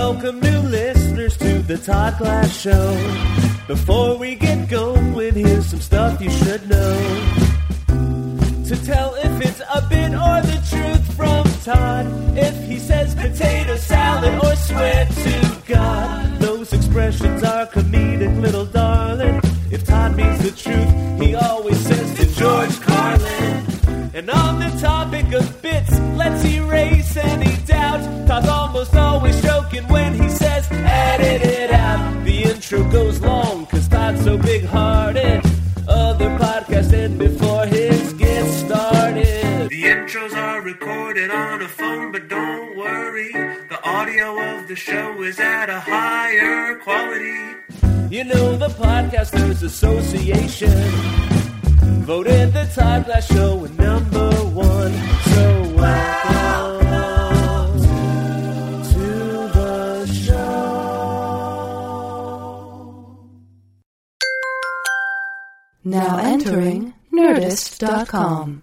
welcome new listeners to the Todd Glass Show. Before we get going, here's some stuff you should know. To tell if it's a bit or the truth from Todd. If he says potato salad or swear to God, those expressions are comedic, little darling. If Todd means the truth, he always says to George Carlin. And on the topic of bits, let's erase any doubt. Todd's almost always joking when he says edit it out. The intro goes long cause Todd's so big-hearted. Other podcasts end before his gets started. The intros are recorded on a phone, but don't worry, the audio of the show is at a higher quality. You know the Podcasters Association voted the Todd Glass Show number one. So welcome to the show. Now entering Nerdist.com.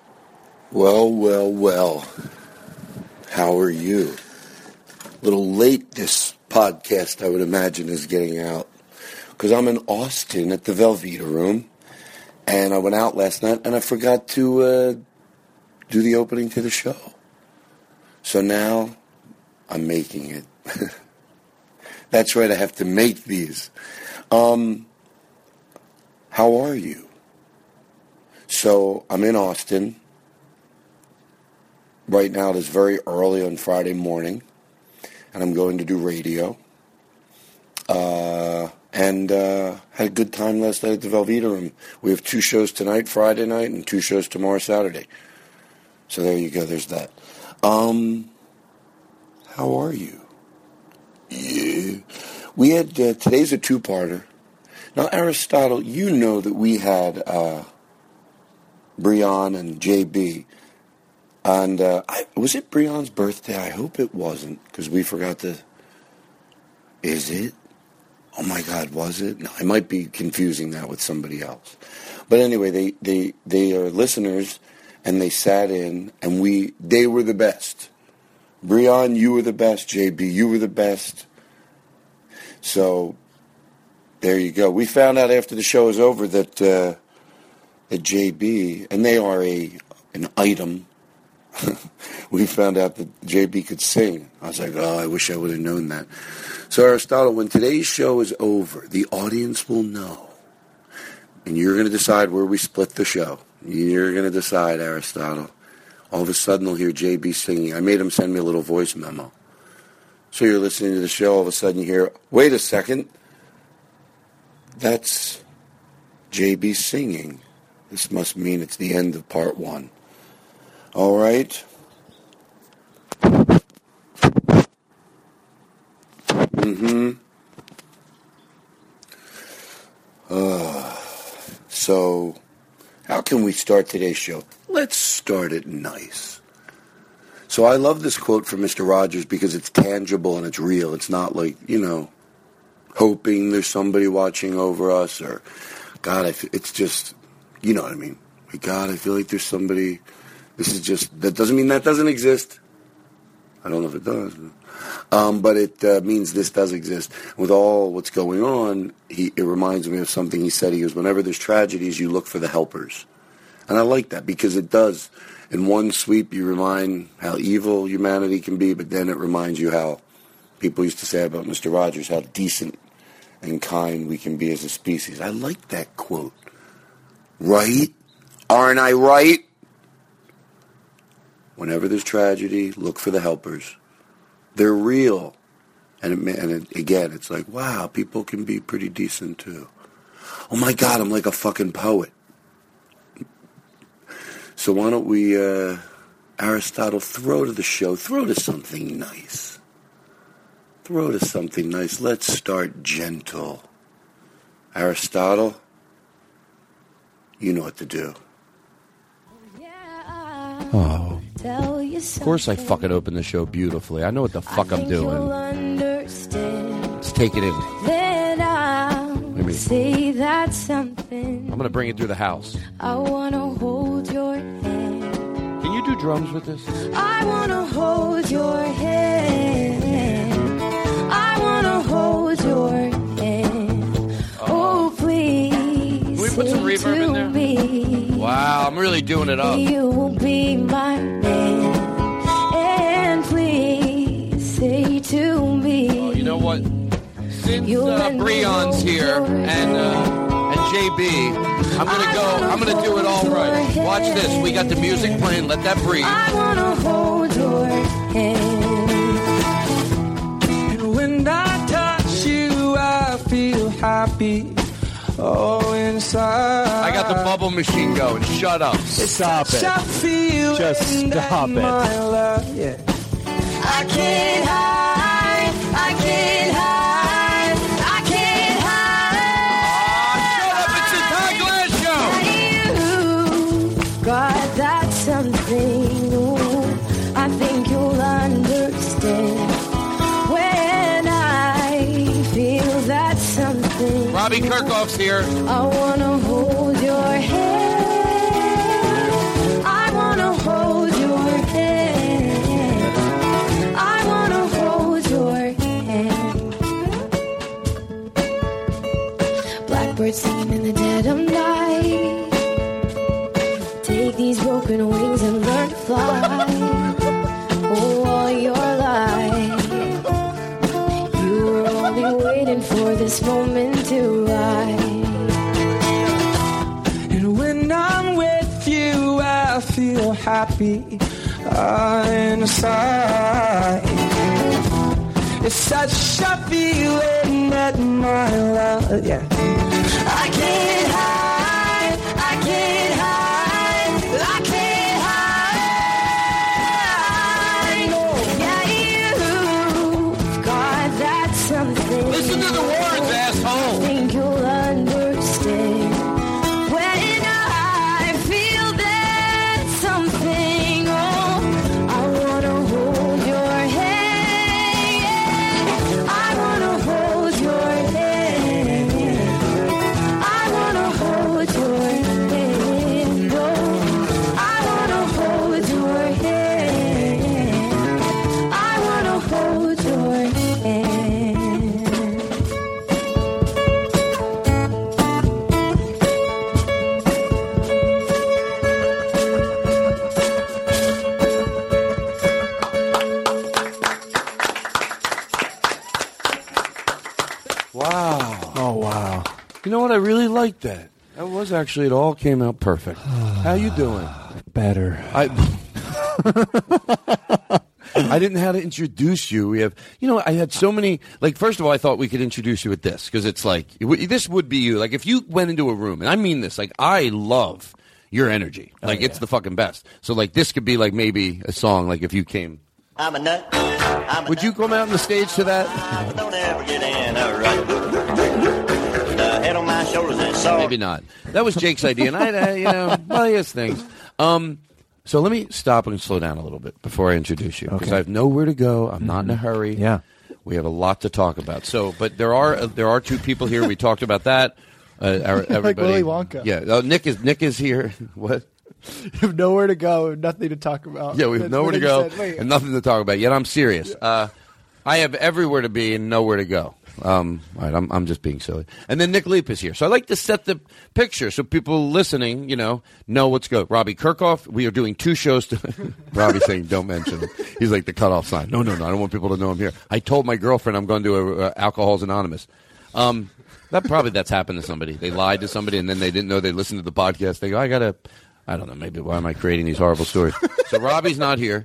Well. How are you? A little late this podcast, I would imagine, is getting out. Because I'm in Austin at the Velveeta Room. And I went out last night and I forgot to do the opening to the show. So now I'm making it. That's right, I have to make these. How are you? So I'm in Austin. Right now it is very early on Friday morning. And I'm going to do radio. And had a good time last night at the Velveeta Room. We have 2 shows tonight, Friday night, and 2 shows tomorrow, Saturday. So there you go, there's that. How are you? Yeah. We had, today's a 2-parter. Now, Aristotle, you know that we had Breon and JB. And was it Breon's birthday? I hope it wasn't, because we forgot to... Is it? Oh my God, was it? No, I might be confusing that with somebody else. But anyway, they are listeners, and they sat in, and they were the best. Breon, you were the best. JB, you were the best. So, there you go. We found out after the show was over that JB, and they are an item. We found out that JB could sing. I was like, oh, I wish I would have known that. So, Aristotle, when today's show is over, the audience will know. And you're going to decide where we split the show. You're going to decide, Aristotle. All of a sudden, they'll hear JB singing. I made him send me a little voice memo. So you're listening to the show, all of a sudden you hear, wait a second. That's JB singing. This must mean it's the end of part 1. All right. So, how can we start today's show? Let's start it nice. So I love this quote from Mr. Rogers because it's tangible and it's real. It's not like, hoping there's somebody watching over us or, God, it's just, you know what I mean. God, I feel like there's somebody. This is just, that doesn't mean that doesn't exist. I don't know if it does. But it means this does exist. With all what's going on, it reminds me of something he said. He goes, whenever there's tragedies, you look for the helpers. And I like that because it does. In one sweep, you remind how evil humanity can be, but then it reminds you how people used to say about Mr. Rogers, how decent and kind we can be as a species. I like that quote. Right? Aren't I right? Whenever there's tragedy, look for the helpers. They're real. And again, it's like, wow, people can be pretty decent too. Oh my God, I'm like a fucking poet. So why don't we, Aristotle, throw to the show, throw to something nice. Throw to something nice. Let's start gentle. Aristotle, you know what to do. Oh. Of course I fucking open the show beautifully. I know what the fuck I'm doing. Let's take it in. Say that something. I'm going to bring it through the house. I want to hold your hand. Can you do drums with this? I want to hold your hand. really doing it up. You will be my man, and please say to me. Oh, you know what? Since Breon's here and JB, I'm gonna do it all right. Watch this. We got the music playing. Let that breathe. I wanna hold your hand. And when I touch you, I feel happy. Oh, inside. I got the bubble machine going. Shut up. Stop it. Just stop it. Yeah. I can't hide. I can't hide. I can't hide. Shut up. It's the Todd Glass Show. You got that something. Ooh, I think you'll understand when I feel that something. Robbie Kirkhoff's here. I wanna hold your hand. I wanna hold your hand. I wanna hold your hand. Blackbird singing in the dead of night. Take these broken wings and learn to fly. Oh, all your life you were only waiting for this moment to rise. And when I'm with you, I feel happy inside. It's such a feeling that my love, yeah. I can't hide, I can't hide, I can't hide. Yeah, you've got that something. Listen to the words, I asshole. think you'll understand when I feel that something. Oh, I wanna hold your hand. I wanna hold your hand. I wanna hold your hand. Oh, I wanna hold your hand. I wanna hold your hand. Wow. Oh, wow. You know what? I really liked that. That was actually, it all came out perfect. How you doing? Better. I didn't know how to introduce you. We have, I had so many, like, first of all, I thought we could introduce you with this, because it's like, this would be you. Like, if you went into a room, and I mean this, like, I love your energy. Like, it's the fucking best. So, like, this could be, like, maybe a song, like, if you came. I'm a nut. Would you come out on the stage to that? Don't ever get in a rut. The head on my shoulders and soft. Maybe not. That was Jake's idea, and well, he has things. So let me stop and slow down a little bit before I introduce you, because I have nowhere to go. I'm not in a hurry. Yeah. We have a lot to talk about. So, but there are two people here. We talked about that. Everybody, like Willy Wonka. Yeah. Oh, Nick is here. What? You have nowhere to go, nothing to talk about. Yeah, we have nowhere to go and nothing to talk about. Yet I'm serious. I have everywhere to be and nowhere to go. All right, I'm just being silly. And then Nick Leap is here. So I like to set the picture so people listening, know what's good. Robbie Kirkhoff, we are doing two shows. Robbie's saying, don't mention him. He's like the cutoff sign. No, I don't want people to know I'm here. I told my girlfriend I'm going to Alcohol's Anonymous. That's happened to somebody. They lied to somebody and then they didn't know they listened to the podcast. They go, I don't know, maybe why am I creating these horrible stories? So Robbie's not here.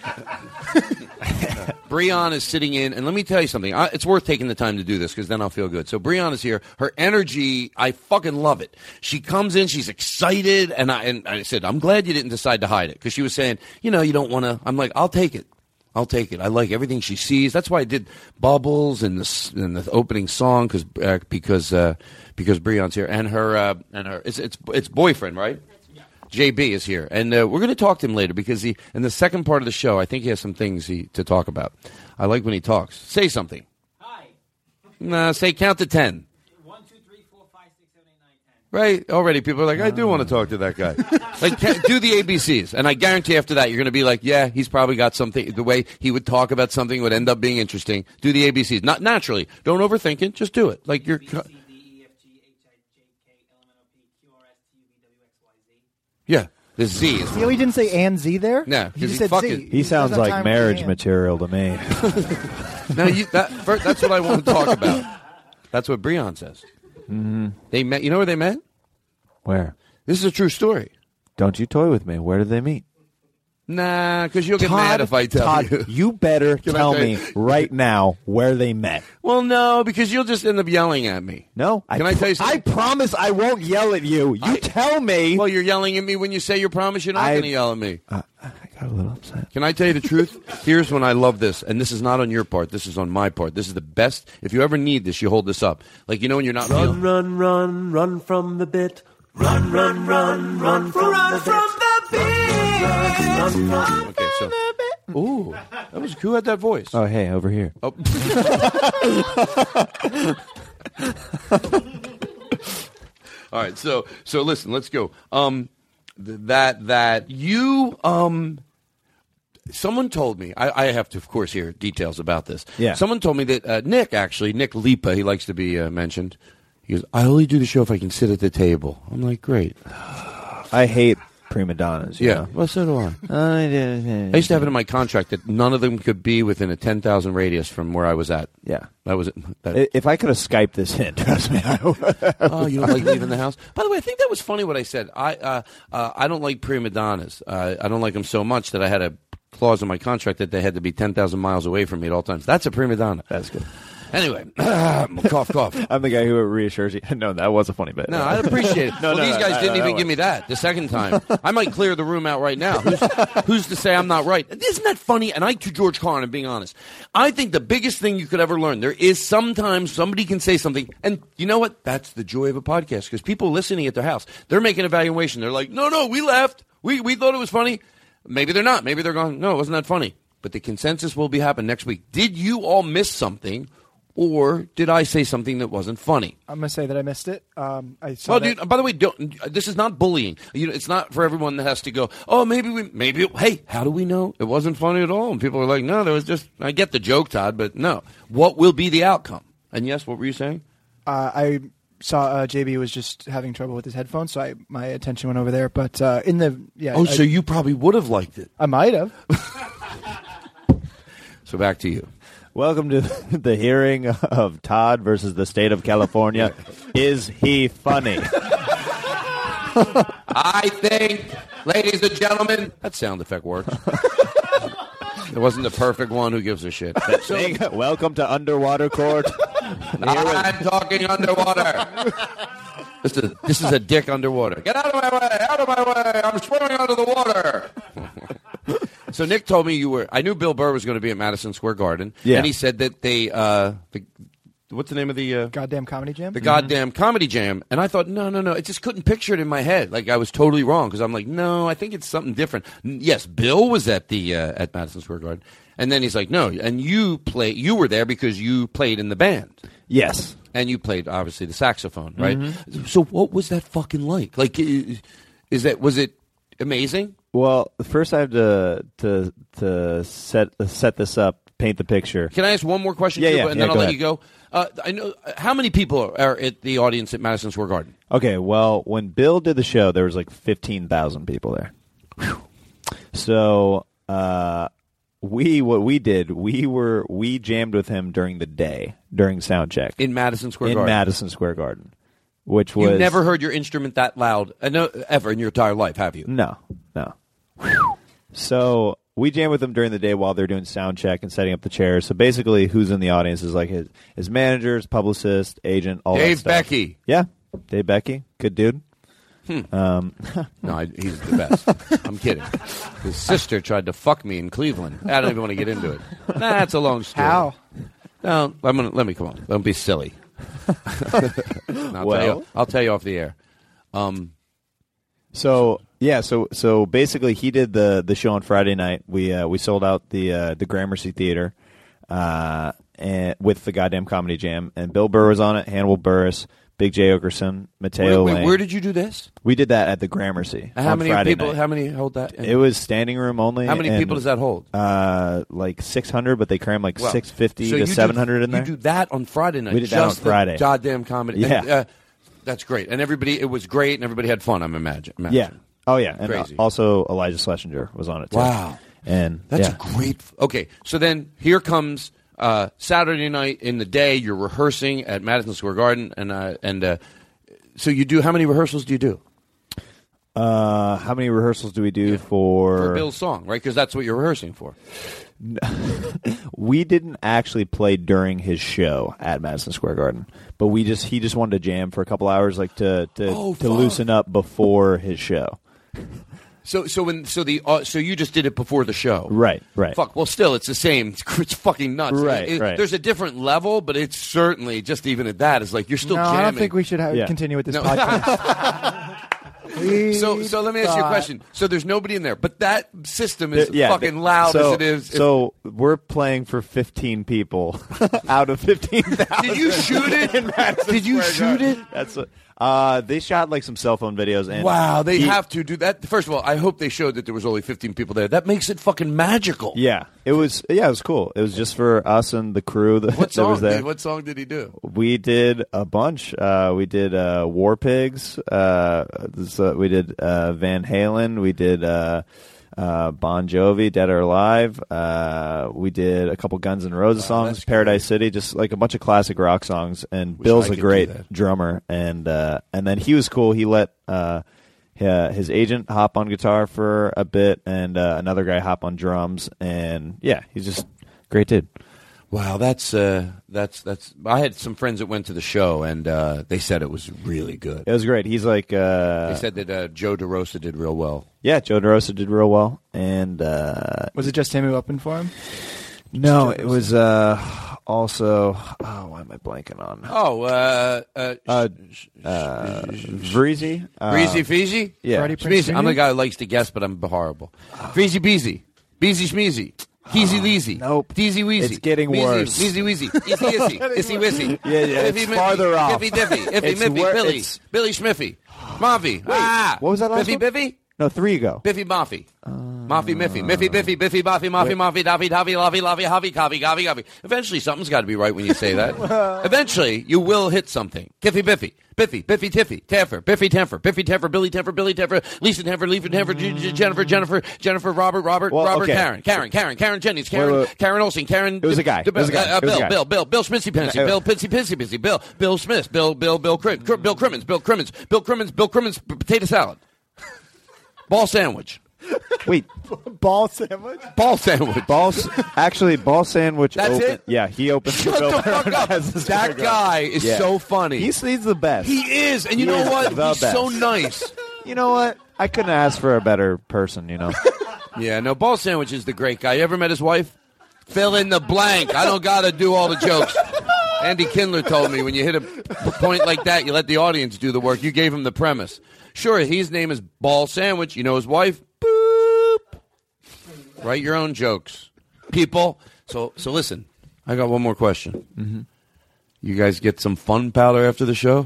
Breon is sitting in, and let me tell you something. It's worth taking the time to do this because then I'll feel good. So Breon is here. Her energy, I fucking love it. She comes in, she's excited, and I said, I'm glad you didn't decide to hide it, because she was saying, you don't want to. I'm like, I'll take it. I like everything she sees. That's why I did Bubbles and the opening song because Breon's here, and her it's boyfriend, right? JB is here, and we're going to talk to him later because in the second part of the show, I think he has some things to talk about. I like when he talks. Say something. Hi. Say count to 10. 1, 2, 3, 4, 5, 6, 7, 8, 9, 10. Right? Already people are like, I do want to talk to that guy. Like, do the ABCs, and I guarantee after that you're going to be like, yeah, he's probably got something. The way he would talk about something would end up being interesting. Do the ABCs. Not naturally. Don't overthink it. Just do it. Like you're. Yeah. The Z is. You know, he didn't say and Z there. No, he because just said fucking. Z. He sounds doesn't have like time marriage for the and. material to me. No, that's what I want to talk about. That's what Breon says. Mm-hmm. They met. You know where they met? Where? This is a true story. Don't you toy with me. Where did they meet? Nah, because you'll get mad if I tell Todd, you better tell me right now where they met. Well, no, because you'll just end up yelling at me. No. Can I tell you something? I promise I won't yell at you. You tell me. Well, you're yelling at me when you say you promise you're not going to yell at me. I got a little upset. Can I tell you the truth? Here's when I love this, and this is not on your part. This is on my part. This is the best. If you ever need this, you hold this up. Like, you know when you're not feeling... Run from the bit. Run from the bit. Okay, so... Ooh, that was... Who had that voice? Oh, hey, over here. Oh. All right, so listen, let's go. That you someone told me, I have to of course hear details about this. Yeah. Someone told me that Nick Lipa, he likes to be mentioned. He goes, I only do the show if I can sit at the table. I'm like, great. I hate prima donnas. You know? Well, so do I. I used to have it in my contract that none of them could be within a 10,000 radius from where I was at. Yeah. That was it. If I could have Skyped this in, trust me, I would. Oh, you don't like leaving the house? By the way, I think that was funny what I said. I don't like prima donnas. I don't like them so much that I had a clause in my contract that they had to be 10,000 miles away from me at all times. That's a prima donna. That's good. Anyway, cough. I'm the guy who reassures you. No, that was a funny bit. No, I appreciate it. These guys didn't even give me that the second time. I might clear the room out right now. Who's to say I'm not right? Isn't that funny? And to George Carlin, I'm being honest. I think the biggest thing you could ever learn, there is sometimes somebody can say something, and you know what? That's the joy of a podcast, because people listening at their house, they're making an evaluation. They're like, no, we laughed. We thought it was funny. Maybe they're not. Maybe they're going, no, it wasn't that funny. But the consensus will be happening next week. Did you all miss something? Or did I say something that wasn't funny? I'm going to say that I missed it. I saw that. Dude, by the way, this is not bullying. It's not for everyone that has to go, oh, maybe, hey, how do we know? It wasn't funny at all. And people are like, no, there was just, I get the joke, Todd, but no. What will be the outcome? And yes, what were you saying? I saw JB was just having trouble with his headphones, so my attention went over there. But so you probably would have liked it. I might have. So back to you. Welcome to the hearing of Todd versus the state of California. Is he funny? I think, ladies and gentlemen, that sound effect works. It wasn't the perfect one. Who gives a shit? Welcome to Underwater Court. I'm talking underwater. This is a dick underwater. Get out of my way! Out of my way! I'm swimming under the water. So Nick told me I knew Bill Burr was going to be at Madison Square Garden. Yeah. And he said that what's the name of the... Goddamn Comedy Jam? The Goddamn Comedy Jam. And I thought, no. I just couldn't picture it in my head. Like, I was totally wrong, because I'm like, no, I think it's something different. Yes, Bill was at at Madison Square Garden. And then he's like, no, and you were there because you played in the band. Yes. And you played, obviously, the saxophone, right? Mm-hmm. So what was that fucking like? Like, was it amazing? Well, first I have to set this up, paint the picture. Can I ask one more question? Yeah, and then I'll go let ahead. you go. I know how many people are at the audience at Madison Square Garden? Okay, well, when Bill did the show, there was like 15,000 people there. Whew. So we jammed with him during the day, during sound check. In Madison Square Garden? In Madison Square Garden. Which was... You've never heard your instrument that loud ever in your entire life, have you? No. So we jammed with him during the day while they're doing sound check and setting up the chairs. So basically, who's in the audience is like his managers, publicist, agent, all that stuff. Dave Becky. Yeah, Dave Becky. Good dude. No, he's the best. I'm kidding. His sister tried to fuck me in Cleveland. I don't even want to get into it. That's a long story. How? No, let me come on. Don't be silly. I'll tell you off the air. So basically, he did the show on Friday night. We sold out the Gramercy Theater, and with the Goddamn Comedy Jam, and Bill Burr was on it. Hannibal Buress, Big J. Okerson, Mateo Lane. Where did you do this? We did that at the Gramercy. How on many Friday people? night. How many hold that? It was standing room only. How many people does that hold? Like 600, but they cram like 650 to 700 in there. You do that on Friday night. We did that on Friday. Goddamn Comedy. Yeah. And, that's great. And it was great, and everybody had fun, I'm imagining. Yeah. Oh yeah, and Crazy. also Elijah Schlesinger was on it too. Wow. And That's yeah. a great. Okay, so then here comes Saturday night in the day. You're rehearsing at Madison Square Garden, and so you do. How many rehearsals do you do? How many rehearsals do we do for Bill's song? Right, because that's what you're rehearsing for. We didn't actually play during his show at Madison Square Garden, but he just wanted to jam for a couple hours, like to loosen up before his show. So you just did it before the show, Right. Fuck. Well, still, it's the same. It's fucking nuts. Right. There's a different level, but it's certainly just even at that. It's like you're still jamming. I don't think we should continue with this podcast. So let me ask you a question. So there's nobody in there, but that system is fucking loud as it is. So we're playing for 15 people out of 15,000. Did you shoot it? Did you shoot it? That's what. They shot like some cell phone videos. And wow, they have to do that. First of all, I hope they showed that there was only 15 people there. That makes it fucking magical. Yeah, it was cool. It was just for us and the crew that was there. What song did he do? We did a bunch. We did War Pigs. We did Van Halen. We did Bon Jovi, Dead or Alive. We did a couple Guns N' Roses songs, Paradise City, just like a bunch of classic rock songs. And Bill's a great drummer, and then he was cool. He let his agent hop on guitar for a bit, and another guy hop on drums, and yeah, he's just a great dude. Wow, that's. I had some friends that went to the show, and they said it was really good. It was great. He's like. They said that Joe DeRosa did real well. Yeah, Joe DeRosa did real well, and was it just him who opened for him? No, it was also. Oh, why am I blanking on? Breezy. Breezy Feezy? Yeah. I'm the guy who likes to guess, but I'm horrible. Breezy Beezy. Beezy Schmeezy. Keezy Leezy. Nope. Deezy Weezy. It's getting worse. Leezy Weezy. Issy Issy. Issy Wissy. Yeah, it's farther off. Biffy Diffy. Iffy Miffy. Billy. Billy Schmiffy. Mavi. What was that last Biffy one? Biffy? No, 3 ago. Biffy Maffy. Maffy Miffy. Miffy Biffy. Biffy Boffy. Maffy Maffy. Daffy Daffy. Lovey Lovey. Hovey Coffee. Gavi Gavi. Eventually, something's got to be right when you say that. Eventually, you will hit something. Kiffy Biffy. Biffy. Biffy Tiffy. Taffer. Biffy Temper. Biffy Temper. Billy Temper. Billy Temper. Lisa Temper. Lisa Temper. Jennifer. Robert. Karen Jennings. Karen Olsen. Karen. It was a guy. Bill Schmitzy Pensy. Bill Pitsy Pissy. Bill Smith. Bill Crimmins. Potato salad. Ball sandwich. Wait. Ball sandwich? Ball sandwich. Ball sandwich. That's open. it? Yeah, he opened. Shut the fuck up. That guy is so funny. He's the best. He is. And you know what? He's best. so nice. You know what? I couldn't ask for a better person, you know. Yeah, no, Ball Sandwich is the great guy. You ever met his wife? Fill in the blank. I don't got to do all the jokes. Andy Kindler told me when you hit a point like that, you let the audience do the work. You gave him the premise. Sure, his name is Ball Sandwich. You know his wife? Boop. Write your own jokes, people. So listen, I got one more question. Mm-hmm. You guys get some fun powder after the show?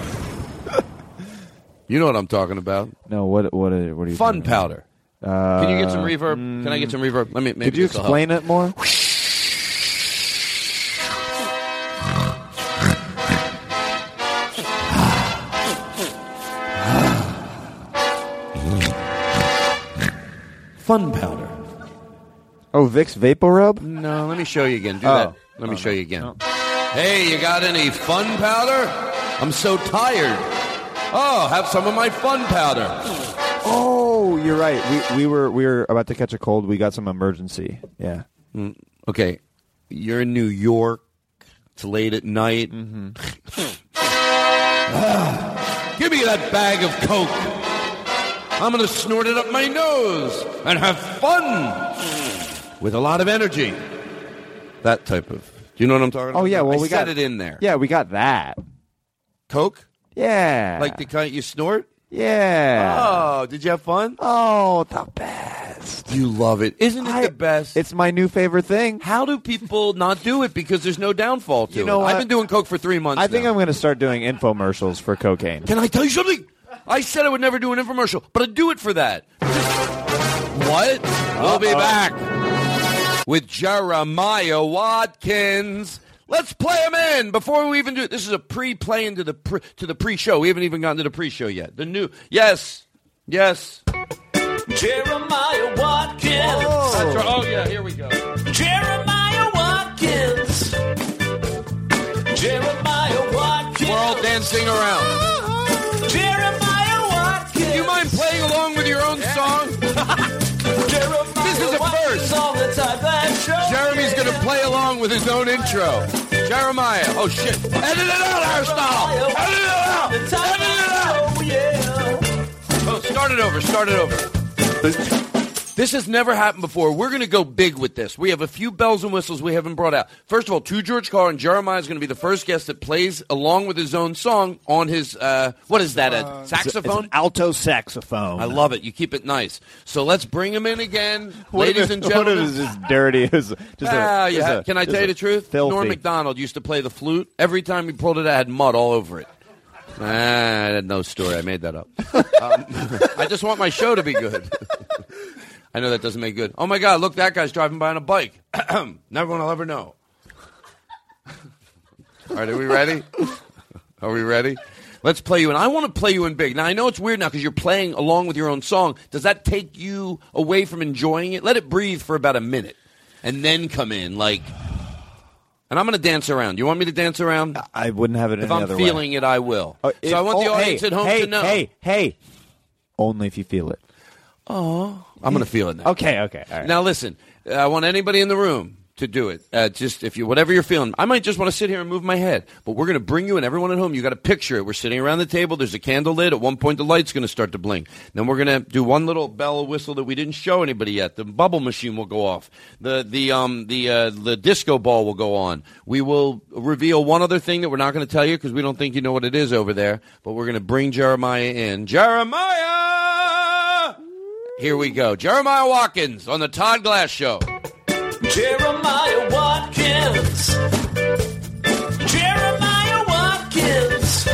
You know what I'm talking about. No, what are you Fun powder. Can you get some reverb? Can I get some reverb? Let me. Maybe could you explain it more? Fun powder. Oh, Vicks Vapor Rub? No, let me show you again. Do that. Let me show you again. No. Hey, you got any fun powder? I'm so tired. Oh, have some of my fun powder. Oh, you're right. We were about to catch a cold. We got some emergency. Yeah. Okay. You're in New York. It's late at night. Mm-hmm. Give me that bag of Coke. I'm going to snort it up my nose and have fun with a lot of energy. That type of. Do you know what I'm talking about? Oh, yeah. Well, we got it in there. Yeah, we got that. Coke? Yeah. Like the kind you snort? Yeah. Oh, did you have fun? Oh, the best. You love it. Isn't it the best? It's my new favorite thing. How do people not do it? Because there's no downfall to You know it. what? I've been doing Coke for 3 months I think now. I'm going to start doing infomercials for cocaine. Can I tell you something? I said I would never do an infomercial, but I'd do it for that. What? We'll be back with Jeremiah Watkins. Let's play him in before we even do it. This is a pre-play into the pre-show. We haven't even gotten to the pre-show yet. The new, yes. Jeremiah Watkins. That's right. Oh, yeah, here we go. Jeremiah Watkins. Jeremiah Watkins. We're all dancing around. Jeremiah Watkins. Do you mind playing along with your own song? This is a first. On the Todd Glass Show. Jeremy's going to play along with his own intro. Jeremiah. Oh, shit. Edit it out, Aristotle. Edit it out. Edit it out. Oh, start it over. Start it over. This has never happened before. We're going to go big with this. We have a few bells and whistles we haven't brought out. First of all, to George Carlin, Jeremiah is going to be the first guest that plays along with his own song on his, what is that, a saxophone? It's an alto saxophone. I love it. You keep it nice. So let's bring him in again, ladies and What gentlemen. is this dirty? Can I Can I tell you the truth? filthy. Norm Macdonald used to play the flute. Every time he pulled it out, it had mud all over it. I had no story. I made that up. I just want my show to be good. I know that doesn't make good. Oh, my God, look, that guy's driving by on a bike. Never one will ever know. All right, are we ready? Are we ready? Let's play you in. I want to play you in big. Now, I know it's weird now because you're playing along with your own song. Does that take you away from enjoying it? Let it breathe for about a minute and then come in like... And I'm going to dance around. You want me to dance around? I wouldn't have it any If I'm other feeling way. it, I will. So I want the audience at home to know. Hey. Only if you feel it. Oh, I'm going to feel it now. Okay. All right. Now listen, I want anybody in the room to do it. Just if you, whatever you're feeling. I might just want to sit here and move my head, but we're going to bring you in. Everyone at home, you got to picture it. We're sitting around the table. There's a candle lit. At one point, the light's going to start to blink. Then we're going to do one little bell or whistle that we didn't show anybody yet. The bubble machine will go off. The disco ball will go on. We will reveal one other thing that we're not going to tell you because we don't think you know what it is over there. But we're going to bring Jeremiah in. Jeremiah! Here we go. Jeremiah Watkins on the Todd Glass Show. Jeremiah Watkins. Jeremiah Watkins.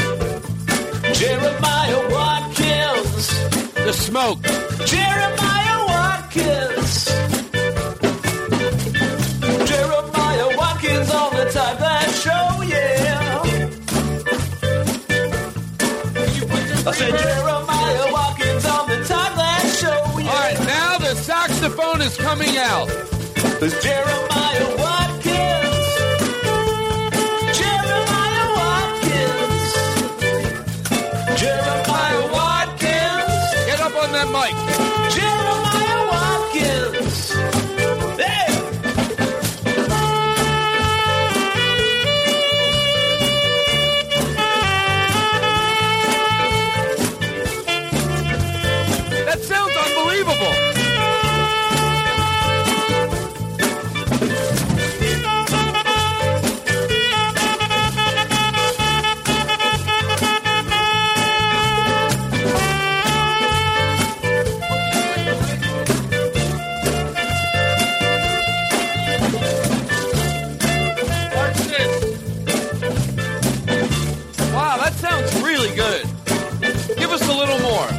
Jeremiah Watkins. The smoke. Jeremiah Watkins. Jeremiah Watkins on the Todd Glass Show, yeah. I said Jeremiah Watkins on the Todd Glass Show, yeah. All right, now the saxophone is coming out. There's Jeremiah Watkins. Jeremiah Watkins. Jeremiah Watkins. Get up on that mic. Jeremiah Watkins. Hey! That sounds unbelievable. Watch this. Wow, that sounds really good. Give us a little more.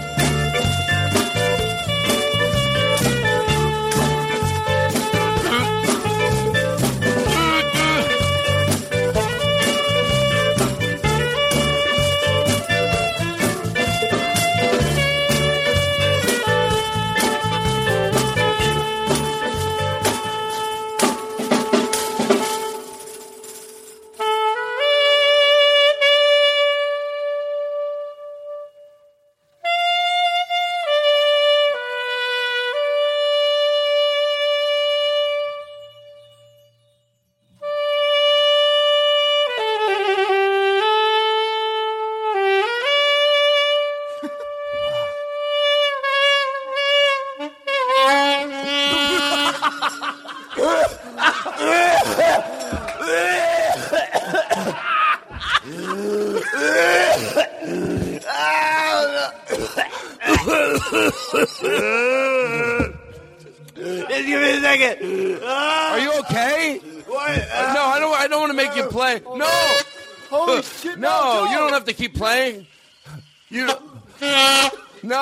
Just give me a second. Are you okay? What? No, I don't want to make you play. No. Holy shit! No, you don't have to keep playing. You. No.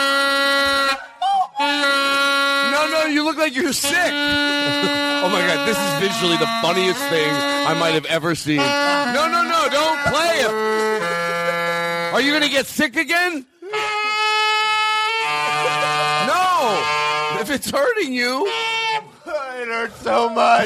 No, you look like you're sick. Oh my God, this is visually the funniest thing I might have ever seen. No, don't play it. Are you going to get sick again? If it's hurting you. It hurts so much.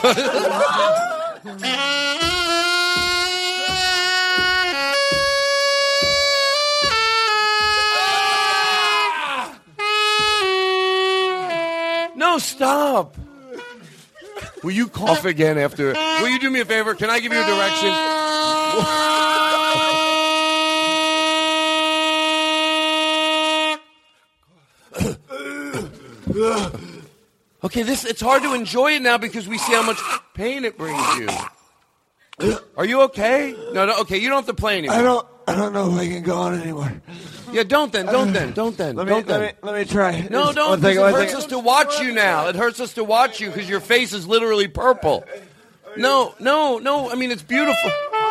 No, stop. Will you cough again after? Will you do me a favor? Can I give you a direction? Okay, it's hard to enjoy it now because we see how much pain it brings you. Are you okay? No, okay, you don't have to play anymore. I don't know if I can go on anymore. Yeah, don't then. Let me try. No, don't. It hurts us to watch you now. It hurts us to watch you because your face is literally purple. No. I mean, it's beautiful.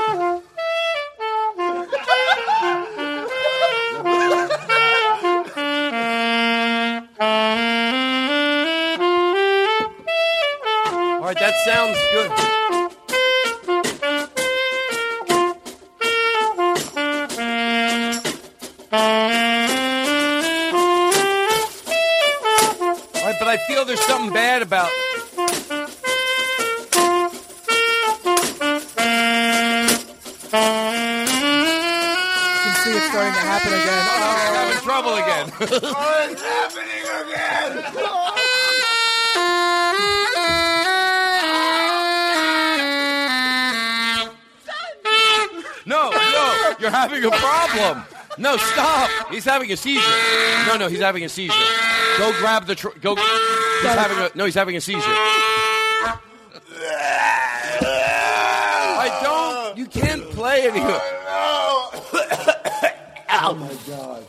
All right, that sounds good. But I feel there's something bad about. You can see it's starting to happen again. Oh, I'm having trouble again. It's happening again. No, you're having a problem. No, stop. He's having a seizure. No, he's having a seizure. Go grab the... Go. He's having a seizure. I don't... You can't play anymore. Oh, my God.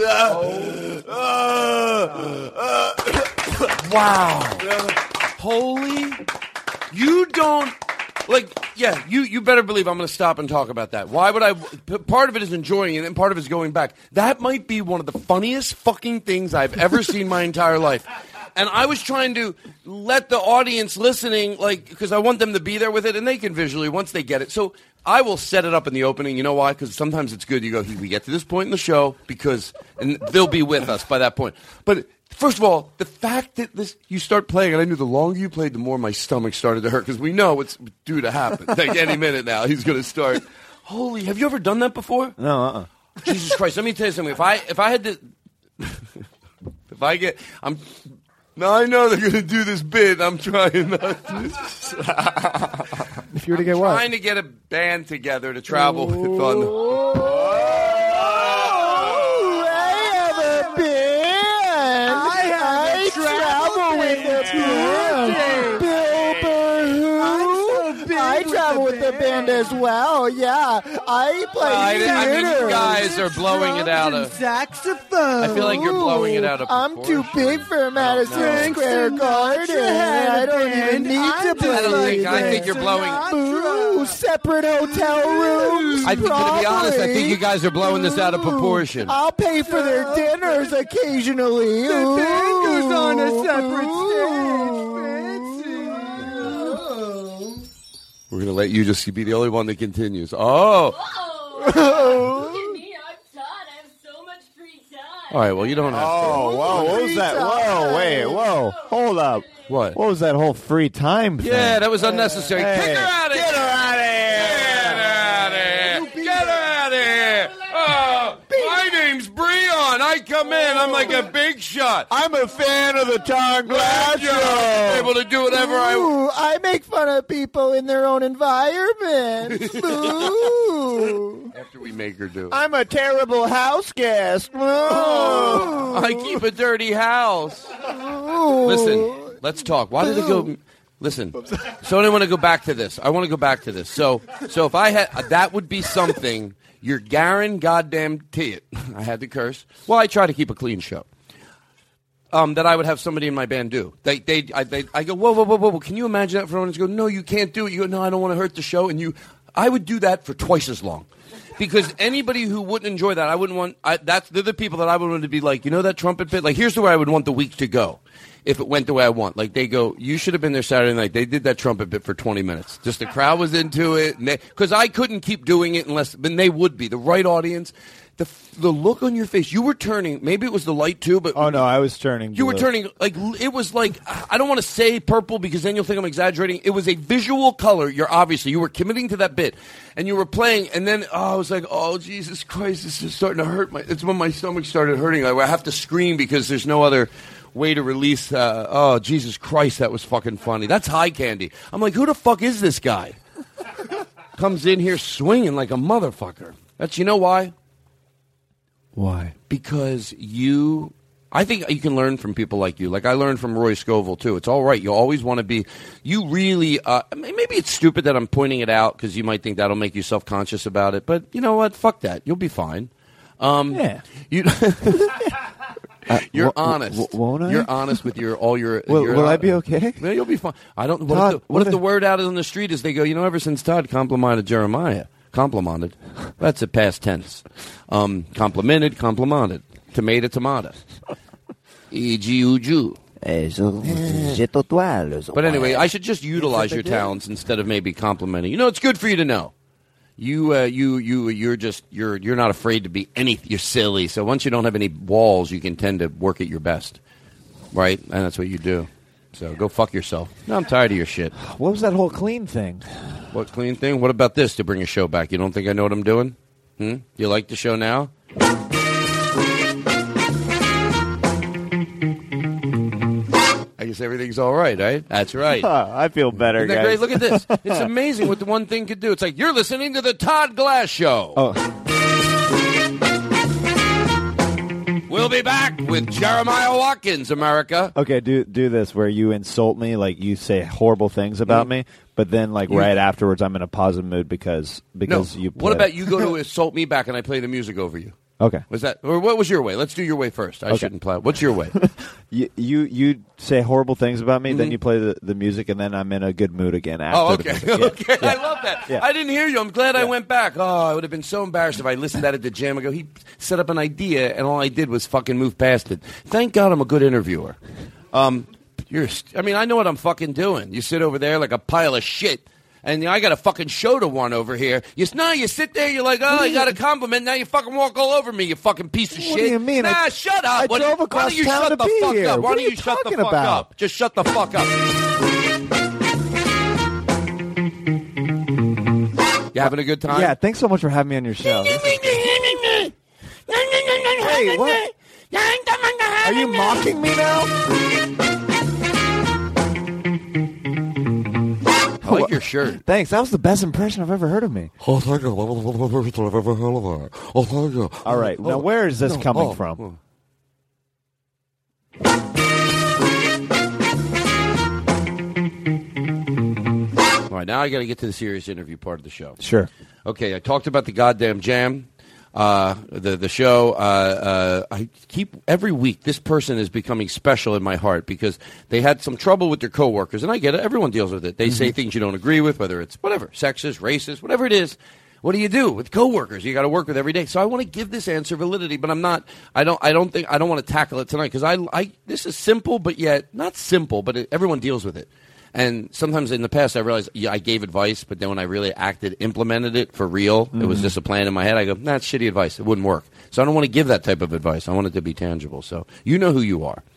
Wow. Holy... You don't... Like, yeah, you better believe I'm going to stop and talk about that. Why would I? Part of it is enjoying it, and part of it is going back. That might be one of the funniest fucking things I've ever seen my entire life. And I was trying to let the audience listening, like, because I want them to be there with it, and they can visually once they get it. So I will set it up in the opening. You know why? Because sometimes it's good. You go, we get to this point in the show, and they'll be with us by that point. But first of all, the fact that you start playing, and I knew the longer you played, the more my stomach started to hurt, because we know it's due to happen. Like any minute now, he's going to start. Holy, have you ever done that before? No, Jesus Christ, let me tell you something. If I had to, now I know they're going to do this bit. I'm trying not to. If you were to get what? Trying to get a band together to travel with on the... With the band as well, yeah. I play theater. I mean, you guys are blowing it out of saxophone. I feel like you're blowing it out of proportion. I'm too big for Madison Square Garden. I don't even need to play. I think you're blowing. Ooh, separate hotel rooms. I think, to be honest, I think you guys are blowing this out of proportion. I'll pay for their dinners occasionally. The band goes on a separate stage. We're going to let you just be the only one that continues. Oh. Whoa. Look at me. I'm done. I have so much free time. All right, well, you don't have to. Oh, whoa. What was that? Whoa, wait, whoa. Hold up. What? What was that whole free time thing? Yeah, that was unnecessary. Hey. Kick her out of here. Get her out of here. Get her out of here. Get her out of here. Oh, my name's Breon. I come in. I'm like a big shot. I'm a fan of the Todd Glass Show. I'm able to do whatever I want. I make fun of people in their own environment. Ooh. After we make her do it. I'm a terrible house guest. Oh, I keep a dirty house. Ooh. Listen, let's talk. Why did it go... Listen, so I want to go back to this. So if I had... that would be something... You're Garen goddamn it. I had to curse. Well, I try to keep a clean show. That I would have somebody in my band do. I go, whoa. Can you imagine that for everyone to go, no, you can't do it. You go, no, I don't want to hurt the show. And I would do that for twice as long. Because anybody who wouldn't enjoy that, I wouldn't want, they're the people that I would want to be like, you know that trumpet bit? Like, here's the way I would want the week to go. If it went the way I want. Like, they go, you should have been there Saturday night. They did that trumpet bit for 20 minutes. Just the crowd was into it. Because I couldn't keep doing it unless, then they would be. The right audience, the look on your face, you were turning, maybe it was the light too, but... Oh, no, I was turning You were blue. turning, like, it was like, I don't want to say purple because then you'll think I'm exaggerating. It was a visual color. You were committing to that bit, and you were playing, and then I was like, oh, Jesus Christ, this is starting to hurt. It's when my stomach started hurting. Like, I have to scream because there's no other way to release, oh, Jesus Christ, that was fucking funny. That's High Candy. I'm like, who the fuck is this guy? Comes in here swinging like a motherfucker. You know why? Why? Because I think you can learn from people like you. Like I learned from Roy Scovel, too. It's all right. You always want to be, you really, maybe it's stupid that I'm pointing it out because you might think that'll make you self-conscious about it. But you know what? Fuck that. You'll be fine. Yeah. You're honest. Won't I? You're honest with all your. Will I be okay? Yeah, you'll be fine. I don't. Todd, What if the word out on the street is they go? Ever since Todd complimented Jeremiah, that's a past tense. Complimented. Tomato. Uju. But anyway, I should just utilize your talents instead of maybe complimenting. It's good for you to know. You're not afraid to be anything. You're silly. So once you don't have any walls, you can tend to work at your best, right? And that's what you do. So go fuck yourself. No, I'm tired of your shit. What was that whole clean thing? What clean thing? What about this to bring a show back? You don't think I know what I'm doing? You like the show now? I guess everything's all right, right? That's right. I feel better, Isn't that guys. great? Look at this. It's amazing what the one thing could do. It's like, you're listening to the Todd Glass Show. Oh. We'll be back with Jeremiah Watkins, America. Okay, do this where you insult me, like you say horrible things about me, but then right afterwards I'm in a positive mood because you play. What about you go to insult me back and I play the music over you? Okay. Was that, or what was your way? Let's do your way first. I shouldn't play. What's your way? You say horrible things about me, then you play the music, and then I'm in a good mood again after. Oh, okay. The music. Okay, I love that. Yeah. I didn't hear you. I'm glad I went back. Oh, I would have been so embarrassed if I listened to that at the gym. I go, he set up an idea, and all I did was fucking move past it. Thank God I'm a good interviewer. I know what I'm fucking doing. You sit over there like a pile of shit. And I got a fucking show to run over here. You sit there, you're like, oh, you got a compliment. Now you fucking walk all over me, you fucking piece of shit. What do you mean? Nah, shut up. I drove across town to be here. Why don't you shut the fuck up? Just shut the fuck up. You having a good time? Yeah, thanks so much for having me on your show. Hey, what? Are you mocking me now? I like your shirt. Thanks. That was the best impression I've ever heard of me. Oh, thank you. Oh, thank you. All right. Now, where is this coming from? All right. Now I got to get to the serious interview part of the show. Sure. Okay. I talked about the goddamn jam. The show, I keep every week. This person is becoming special in my heart because they had some trouble with their coworkers, and I get it. Everyone deals with it. They say things you don't agree with, whether it's whatever, sexist, racist, whatever it is. What do you do with coworkers? You got to work with every day. So I want to give this answer validity, but I'm not. I don't want to tackle it tonight because this is simple, but yet not simple. But everyone deals with it. And sometimes in the past, I realized I gave advice, but then when I really implemented it for real, it was just a plan in my head. I go, that's shitty advice. It wouldn't work. So I don't want to give that type of advice. I want it to be tangible. So you know who you are.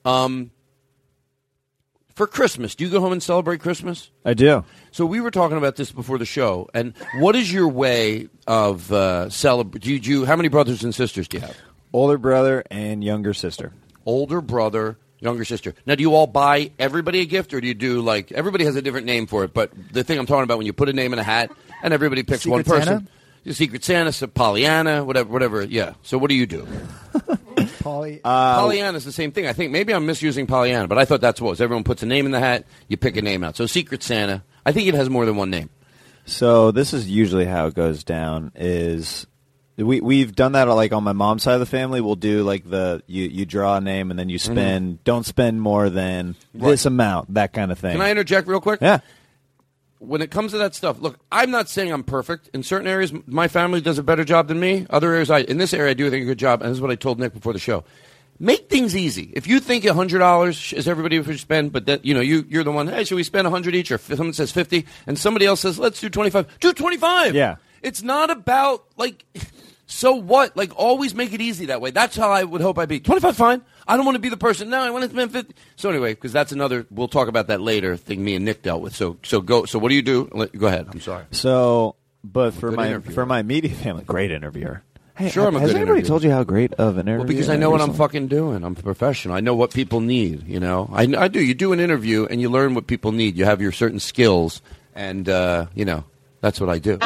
For Christmas, do you go home and celebrate Christmas? I do. So we were talking about this before the show. And what is your way of celebrating? How many brothers and sisters do you have? Older brother and younger sister. Older brother. Younger sister. Now, do you all buy everybody a gift, or do you do, like, everybody has a different name for it, but the thing I'm talking about, when you put a name in a hat, and everybody picks Secret one person. Santa? Secret Santa, so Pollyanna, whatever, yeah. So what do you do? Pollyanna's the same thing. I think maybe I'm misusing Pollyanna, but I thought that's what it was. Everyone puts a name in the hat, you pick a name out. So Secret Santa, I think it has more than one name. So this is usually how it goes down is... We've done that like on my mom's side of the family. We'll do like you draw a name and then you spend don't spend more than this amount, that kind of thing. Can I interject real quick? Yeah. When it comes to that stuff, look, I'm not saying I'm perfect. In certain areas, my family does a better job than me. Other areas, in this area, I do think a good job. And this is what I told Nick before the show. Make things easy. If you think $100 is everybody should spend, but that you're the one. Hey, should we spend $100 each? Or if someone says $50, and somebody else says let's do $25. Do $25. Yeah. It's not about like. So what? Like, always make it easy that way. That's how I would hope I'd be. 25 fine. I don't want to be the person. No, I want to spend 50. So anyway, because that's another, we'll talk about that later, thing me and Nick dealt with. So go. So what do you do? Go ahead. I'm sorry. So, but for my media family, great interviewer. Hey, sure, I'm a has good anybody interviewer. told you how great of an interviewer? Well, because I know what I'm fucking doing. I'm a professional. I know what people need, you know. I do. You do an interview, and you learn what people need. You have your certain skills, and, you know, that's what I do.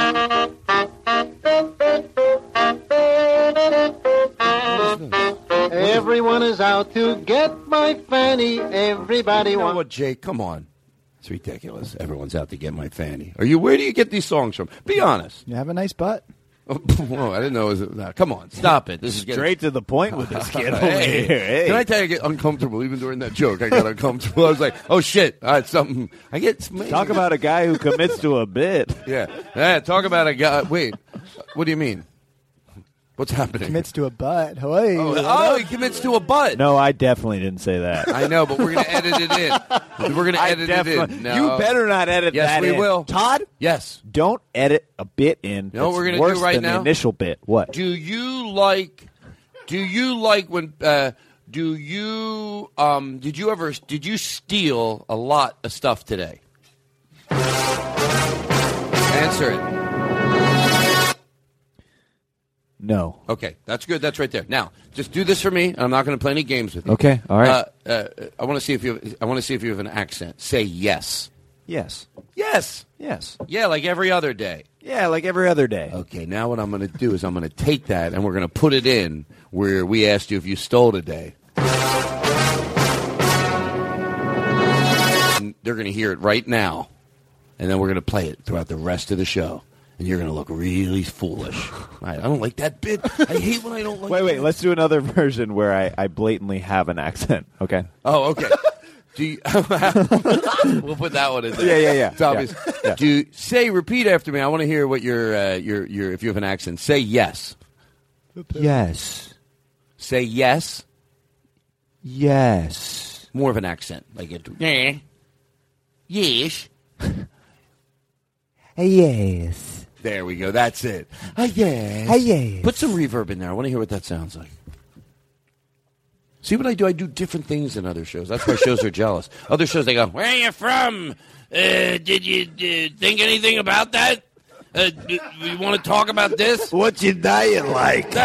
Everyone is out to get my fanny. Everybody You know wants. what, Jake? Come on. It's ridiculous. Everyone's out to get my fanny. Where do you get these songs from? Be honest. You have a nice butt. Whoa, I didn't know it was that. Come on, stop it. This is getting Straight to the point with this kid over Hey. here. Hey. Can I tell you, I get uncomfortable even during that joke. I got uncomfortable. I was like, oh, shit. Something. I get. Talk about a guy who commits to a bit. Yeah. Talk about a guy. Wait. What do you mean? What's happening? Commits to a butt. Hey. Oh, he commits to a butt. No, I definitely didn't say that. I know, but we're going to edit it in. We're going to edit it in. No. You better not edit Yes, that we in. will. Todd? Yes. Don't edit a bit in. You know what we're going gonna to do right than now? The initial bit. What? Do you like when did you steal a lot of stuff today? Answer it. No. Okay, that's good. That's right there. Now, just do this for me. I'm not going to play any games with you. Okay, all right. I want to see if you have an accent. Say yes. Yes. Yes. Yes. Yeah, like every other day. Yeah, like every other day. Okay, now what I'm going to do is I'm going to take that and we're going to put it in where we asked you if you stole today. And they're going to hear it right now, and then we're going to play it throughout the rest of the show. And you're going to look really foolish. I don't like that bit. I hate when I don't like Wait. Let's do another version where I blatantly have an accent. Okay. Oh, okay. Do you, we'll put that one in there. Yeah. It's obvious. Yeah. Do you, repeat after me. I want to hear what your if you have an accent. Say yes. Yes. Say yes. Yes. More of an accent, like it. Yeah. Yes. Yes. There we go. That's it. Yes. Yes. Put some reverb in there. I want to hear what that sounds like. See what I do? I do different things than other shows. That's why shows are jealous. Other shows, they go, where are you from? Did you think anything about that? You want to talk about this? What's your diet like?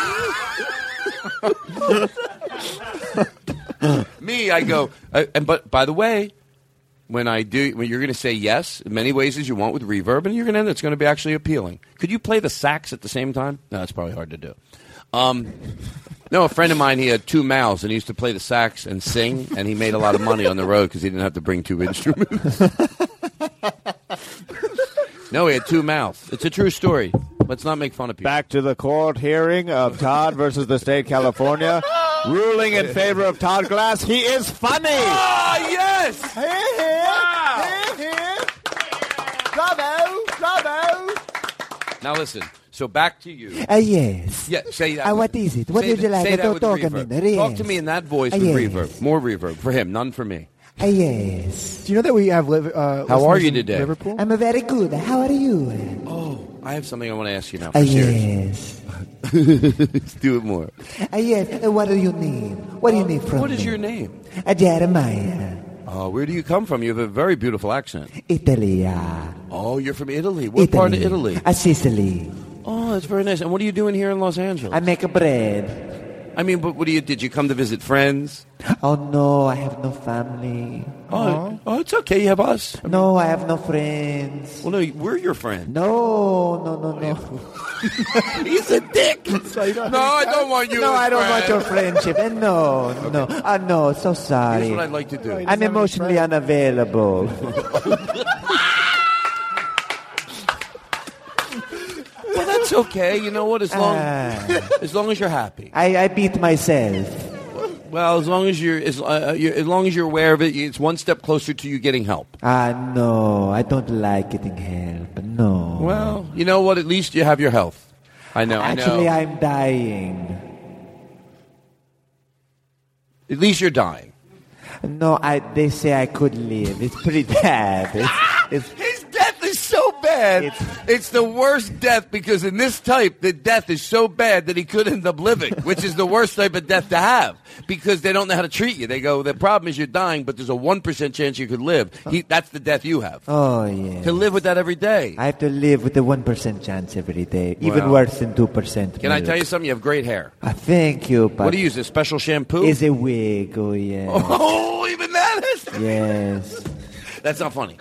Me, I go, but by the way, when you're going to say yes in many ways as you want with reverb, and it's going to be actually appealing. Could you play the sax at the same time? No, that's probably hard to do. No, a friend of mine, he had two mouths, and he used to play the sax and sing, and he made a lot of money on the road because he didn't have to bring two instruments. No, he had two mouths. It's a true story. Let's not make fun of people. Back to the court hearing of Todd versus the state of California. Ruling in favor of Todd Glass. He is funny. Ah, yes! Bravo! Now listen. So back to you. Yes. Yeah, say that. What is it? What say would you like say to that with talk reverb. about? Yes. Talk to me in that voice with Yes. reverb. More reverb. For him, none for me. Yes. Do you know that we have How are you in today? Liverpool? I'm very good. How are you? Oh, I have something I want to ask you now. For serious. Yes. Let's do it more. Yes. What do you need? What do you need from me? What is your name? Jeremiah. Oh, where do you come from? You have a very beautiful accent. Italy. Oh, you're from Italy. What part of Italy? Sicily. Oh, that's very nice. And what are you doing here in Los Angeles? I make bread. I mean, but did you come to visit friends? Oh, no, I have no family. Oh, it's okay. You have us. No, I have no friends. Well, no, we're your friends. No. He's a dick. No, I don't want you. No, as I don't want friend. your friendship. No, so sorry. Here's what I'd like to do. I'm emotionally unavailable. Well, that's okay. You know what? As long as you're happy. I beat myself. Well, as long as as long as you're aware of it, it's one step closer to you getting help. No, I don't like getting help. No. Well, you know what? At least you have your health. I know. Actually, I'm dying. At least you're dying. No, they say I could live. It's pretty bad. His death is so bad. It's the worst death because in this type, the death is so bad that he could end up living, which is the worst type of death to have because they don't know how to treat you. They go, the problem is you're dying, but there's a 1% chance you could live. That's the death you have. Oh, yeah. To live with that every day. I have to live with the 1% chance every day, even Wow. worse than 2%. Can I tell you something? You have great hair. Thank you, but What do you use? A special shampoo? It's a wig, oh yeah. Oh, even that is. Yes. That's not funny.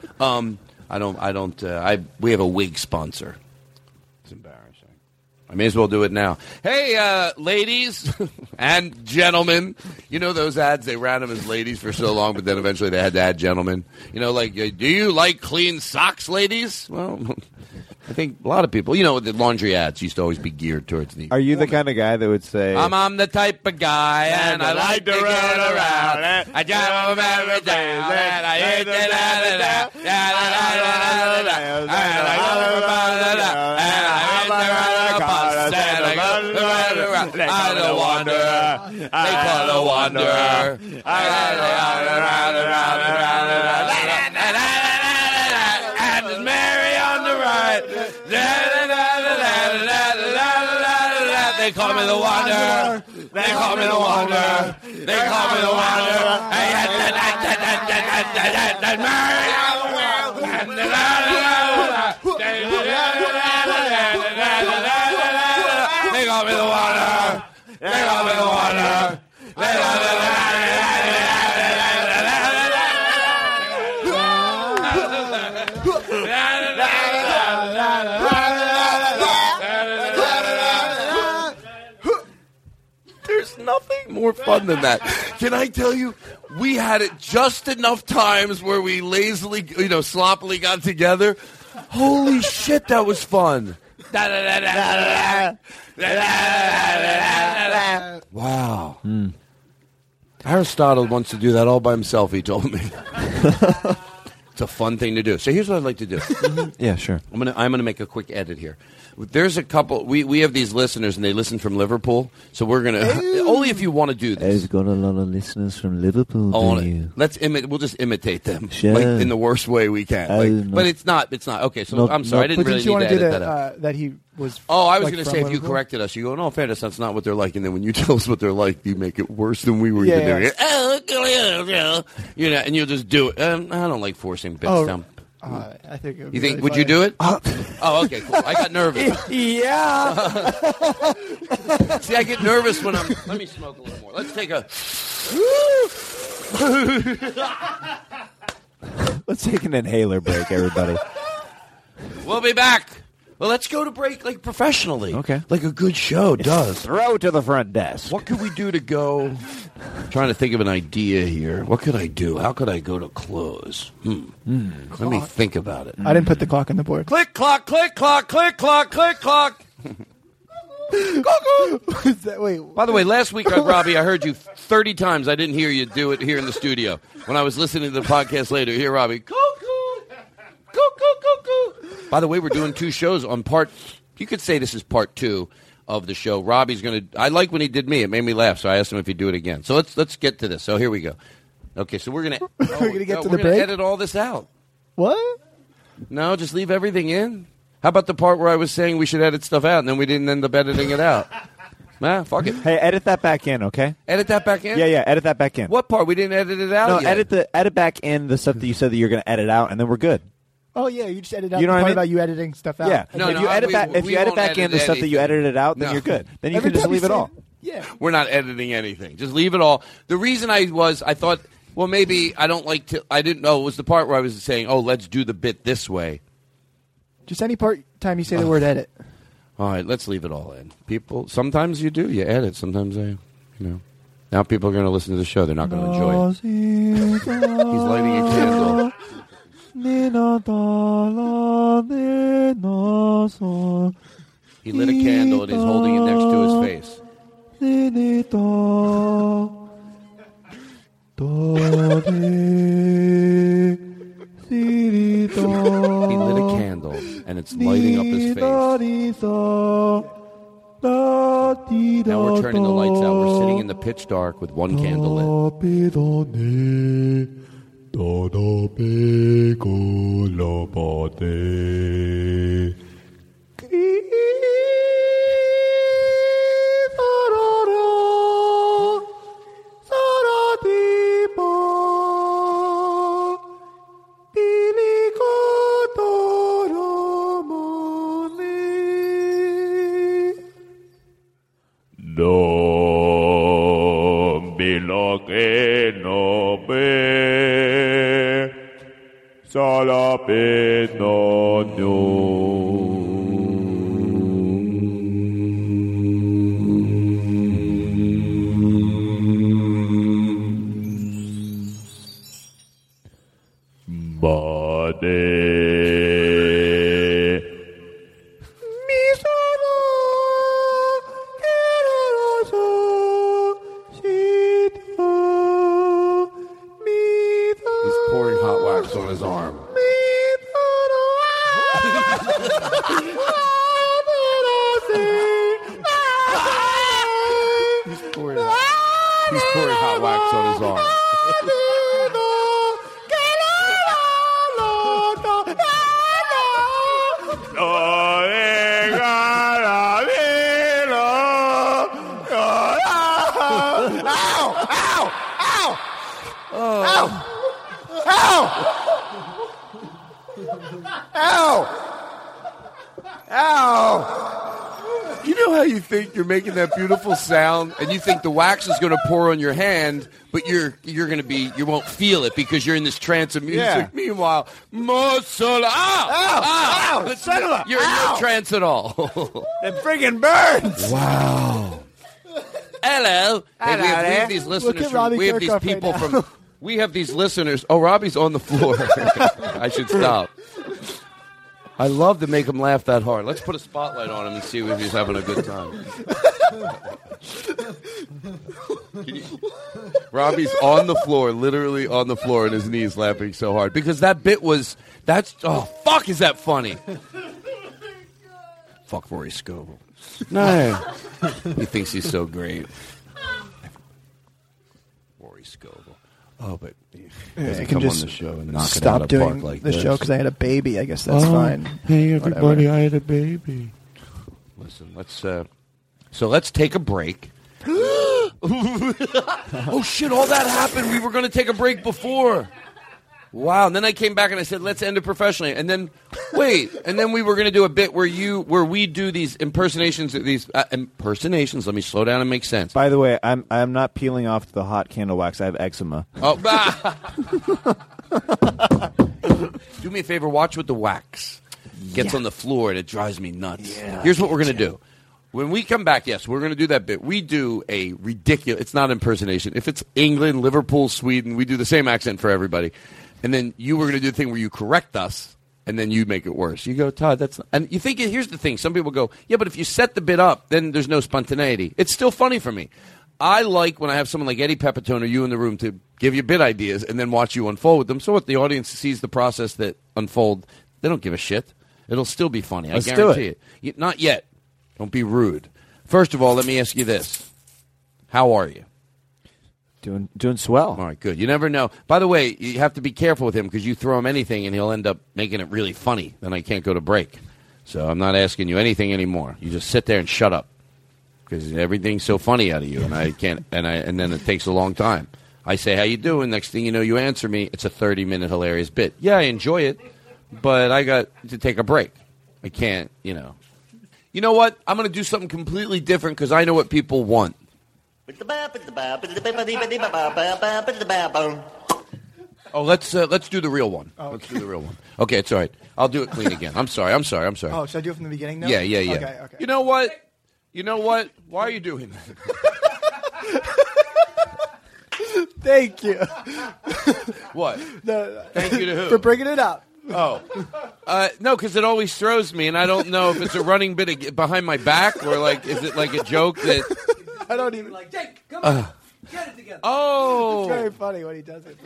We have a wig sponsor. It's embarrassing. I may as well do it now. Hey, ladies and gentlemen. You know those ads, they ran them as ladies for so long, but then eventually they had to add gentlemen. You know, like, do you like clean socks, ladies? Well, I think a lot of people, the laundry ads used to always be geared towards the Are you the kind of guy that would say, I'm the type of guy, and I like to run around. I drive every day, and I hate it, I'm the wanderer. They call the wanderer. And there's Mary on the right. They call me the wanderer. They call me the wanderer. They call me the wanderer. There's Mary on the right. They call me the wanderer. They call me the wanderer. They call me the There's nothing more fun than that. Can I tell you, we had it just enough times where we lazily, sloppily got together. Holy shit, that was fun. Wow. Aristotle wants to do that all by himself, he told me. It's a fun thing to do. So here's what I'd like to do. Yeah, sure. I'm gonna make a quick edit here. There's a couple. We have these listeners, and they listen from Liverpool. So we're gonna only if you want to do this. I've got a lot of listeners from Liverpool. We'll just imitate them, Sure. like in the worst way we can. But it's not. Okay, so I'm sorry. I didn't really need to edit that out. That he was. Oh, I was like, going to from say, if you Liverpool? corrected us, you go, no, fairness, that's not what they're like. And then when you tell us what they're like, you make it worse than we were even doing it. And you'll just do it. I don't like forcing bits down. I think. You think? Would you do it? Oh, okay, cool. I got nervous. Yeah. See, I get nervous when I'm. Let me smoke a little more. Let's take a. let's take an inhaler break, everybody. We'll be back. Well, let's go to break like professionally. Okay. Like a good show does. Throw to the front desk. What could we do to go? Trying to think of an idea here. What could I do? How could I go to close? Let me think about it. I didn't put the clock on the board. Click, clock, click, clock, click, clock, click, clock. Wait. By the way, last week, Robbie, I heard you 30 times. I didn't hear you do it here in the studio. When I was listening to the podcast later, here, Robbie. By the way, we're doing 2 shows on part. You could say this is part 2 of the show. Robbie's going to. I like when he did me. It made me laugh, so I asked him if he'd do it again. So let's get to this. So here we go. Okay, so we're going to. We're going to get to the We're going break. to edit all this out. What? No, just leave everything in. How about the part where I was saying we should edit stuff out, and then we didn't end up editing it out? Nah, fuck it. Hey, edit that back in, okay? Edit that back in? Yeah, edit that back in. What part? We didn't edit it out No, yet. edit back in the stuff that you said that you're going to edit out, and then we're good. Oh yeah, you just edited out You know the what I part mean? about you editing stuff out. Yeah. No, if you edit back, we won't back in edit the stuff that you anything. edited out, then No. you're good. Then you Every can just time leave you it say all. Yeah. We're not editing anything. Just leave it all. The reason I thought, well, maybe I don't like to. I didn't know it was the part where I was saying, oh, let's do the bit this way. Just any time you say the word edit. All right, let's leave it all in. People, sometimes you do. You edit. Sometimes Now people are going to listen to the show. They're not going to enjoy it. He's lighting a candle. He lit a candle and he's holding it next to his face. He lit a candle and it's lighting up his face. Now we're turning the lights out. We're sitting in the pitch dark with one candle lit. todo piccolo pote. Non vi lo che no be solo per He's pouring hot wax on his arm. He's pouring hot wax on his arm. Ow! You know how you think you're making that beautiful sound, and you think the wax is going to pour on your hand, but you won't feel it because you're in this trance of music. Yeah. Meanwhile, Mosola, you're in no trance at all. It friggin' burns. Wow. Hello. Hey, we have these Look listeners. at Robbie We have these Kirkhoff people right now. from. We have these listeners. Oh, Robbie's on the floor. I should stop. I love to make him laugh that hard. Let's put a spotlight on him and see if he's having a good time. Robbie's on the floor, literally on the floor, and his knees laughing so hard because that bit was. Fuck! Is that funny? Fuck Rory Scovel. No, he thinks he's so great. Rory Scovel. Oh, but he I come can on the show and knock it stop out of doing park like the this. show because I had a baby. I guess that's fine. Hey, everybody, Whatever. I had a baby. Listen, let's take a break. Oh, shit, all that happened. We were going to take a break before. Wow, and then I came back and I said, let's end it professionally. And then, we were going to do a bit where we do these impersonations, let me slow down and make sense. By the way, I'm not peeling off the hot candle wax. I have eczema. Oh, do me a favor, watch with the wax gets on the floor and it drives me nuts. Yeah. Here's what we're going to do. When we come back, yes, we're going to do that bit. We do a ridiculous, it's not impersonation. If it's England, Liverpool, Sweden, we do the same accent for everybody. And then you were going to do the thing where you correct us, and then you make it worse. You go, Todd, that's not... And you think, here's the thing. Some people go, yeah, but if you set the bit up, then there's no spontaneity. It's still funny for me. I like when I have someone like Eddie Pepitone or you in the room to give you bit ideas and then watch you unfold with them. So what the audience sees the process that unfold, they don't give a shit. It'll still be funny. Let's I guarantee do it. Not yet. Don't be rude. First of all, let me ask you this. How are you? Doing swell. All right, good. You never know. By the way, you have to be careful with him because you throw him anything and he'll end up making it really funny. Then I can't go to break. So I'm not asking you anything anymore. You just sit there and shut up because everything's so funny out of you, and I can't. And then it takes a long time. I say, "How you doing?" Next thing you know, you answer me. It's a 30-minute hilarious bit. Yeah, I enjoy it, but I got to take a break. I can't. You know what? I'm going to do something completely different because I know what people want. Oh, let's do the real one. Oh, Let's do the real one. Okay, it's all right. I'll do it clean again. I'm sorry. Oh, should I do it from the beginning now? Yeah. Okay. You know what? Why are you doing that? Thank you. What? No, Thank you to who? for bringing it up. Oh. No, because it always throws me, and I don't know if it's a running bit behind my back or, is it like a joke that... I don't even... Like, Jake, come on. Get it together. Oh. It's very funny when he does it.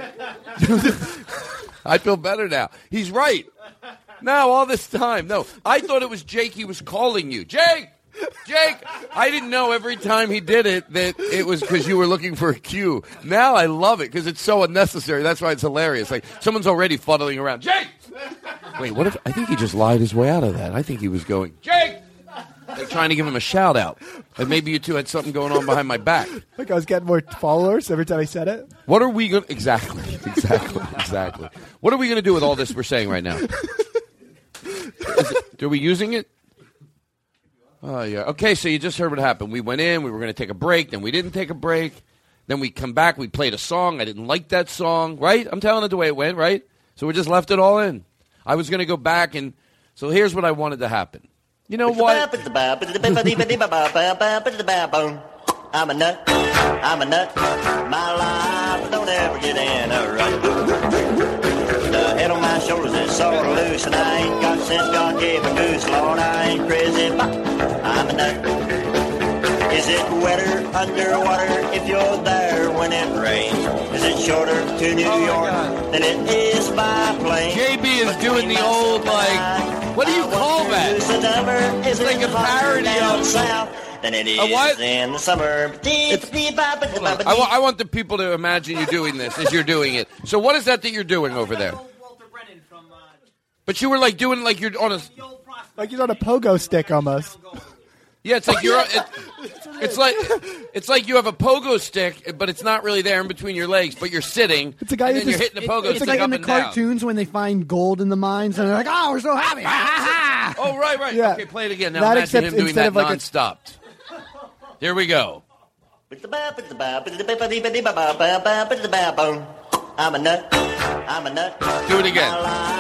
I feel better now. He's right. Now, all this time. No, I thought it was Jake. He was calling you. Jake! Jake, I didn't know every time he did it that it was because you were looking for a cue. Now I love it because it's so unnecessary. That's why it's hilarious. Like, someone's already fuddling around. Jake! Wait, what if... I think he just lied his way out of that. I think he was going, Jake! Like, trying to give him a shout-out. And maybe you two had something going on behind my back. Like I was getting more followers every time I said it. What are we going to... Exactly. What are we going to do with all this we're saying right now? Are we using it? Oh, yeah. Okay, so you just heard what happened. We went in, we were going to take a break, then we didn't take a break. Then we come back, we played a song. I didn't like that song, right? I'm telling it the way it went, right? So we just left it all in. I was going to go back, and so here's what I wanted to happen. You know what? I'm a nut. My life don't ever get in a rut. The head on my shoulders is sort of loose, and I ain't got since God gave a goose. Lord, I ain't crazy, but I'm a nut. Is it wetter underwater if you're there when it rains? Is it shorter to New York than it is by plane? JB is doing the old, like, what do you call that? It's like a parody of south than it is in the summer. I want the people to imagine you doing this as you're doing it. So what is that you're doing over there? But you were like doing like you're on a... Like he's on a pogo stick almost. Yeah, it's like you're... It's like you have a pogo stick, but it's not really there in between your legs, but you're sitting, it's a guy and then you're hitting the pogo stick It's like up in the and down. cartoons when they find gold in the mines, and they're like, oh, we're so happy. Oh, right. Yeah. Okay, play it again. Now That imagine him except doing that instead of like a- nonstop. Here we go. I'm a nut. Do it again.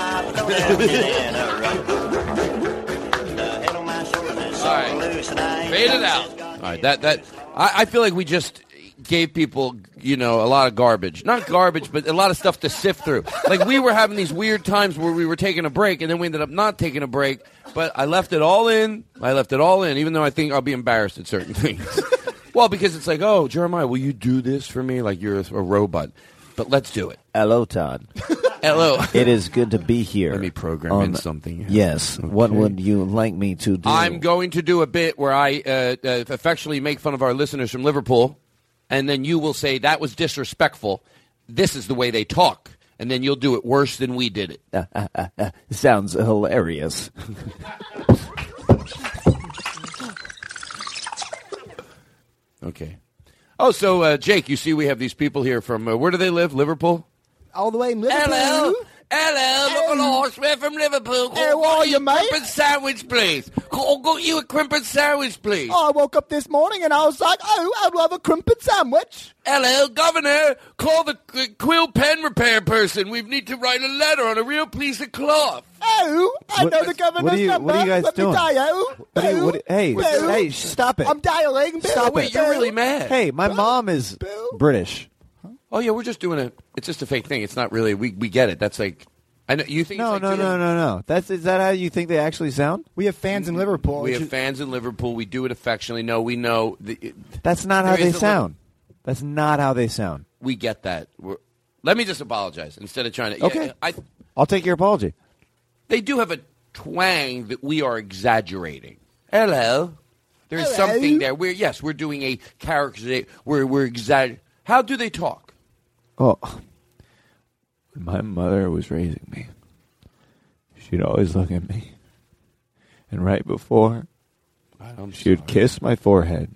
All right. Fade it out. All right. I feel like we just gave people, a lot of garbage. Not garbage, but a lot of stuff to sift through. Like, we were having these weird times where we were taking a break, and then we ended up not taking a break. But I left it all in. Even though I think I'll be embarrassed at certain things. Well, because it's like, oh, Jeremiah, will you do this for me? Like you're a robot. But let's do it. Hello, Todd. Hello. It is good to be here. Let me program in something. Yes. Okay. What would you like me to do? I'm going to do a bit where I affectionately make fun of our listeners from Liverpool, and then you will say, that was disrespectful. This is the way they talk. And then you'll do it worse than we did it. Sounds hilarious. Okay. Oh, so, Jake, you see we have these people here from, where do they live? Liverpool? All the way in Liverpool. Hello, look at the horseman from Liverpool. How are you, mate? Crimpet sandwich, please. Got you a crimpet sandwich, please. I woke up this morning and I was like, I'd love a crimpet sandwich. Hello, Governor. Call the quill pen repair person. We need to write a letter on a real piece of cloth. Oh, I know the governor's number. What are you guys Let doing? me dial. Hey, stop it. I'm dialing. Stop it. You're really mad. Hey, my mom is British. Oh, yeah, we're just doing it's just a fake thing. It's not really, we get it. That's like, I know, you think No. Is that how you think they actually sound? We have fans in Liverpool. We have fans in Liverpool. We do it affectionately. No, we know. That's not how they sound. That's not how they sound. We get that. Let me just apologize instead of trying to. Okay. I'll take your apology. They do have a twang that we are exaggerating. Hello. There's Hello. something there. We're doing a character. We're exaggerating. How do they talk? Oh, when my mother was raising me, she'd always look at me. And right before, she would kiss my forehead.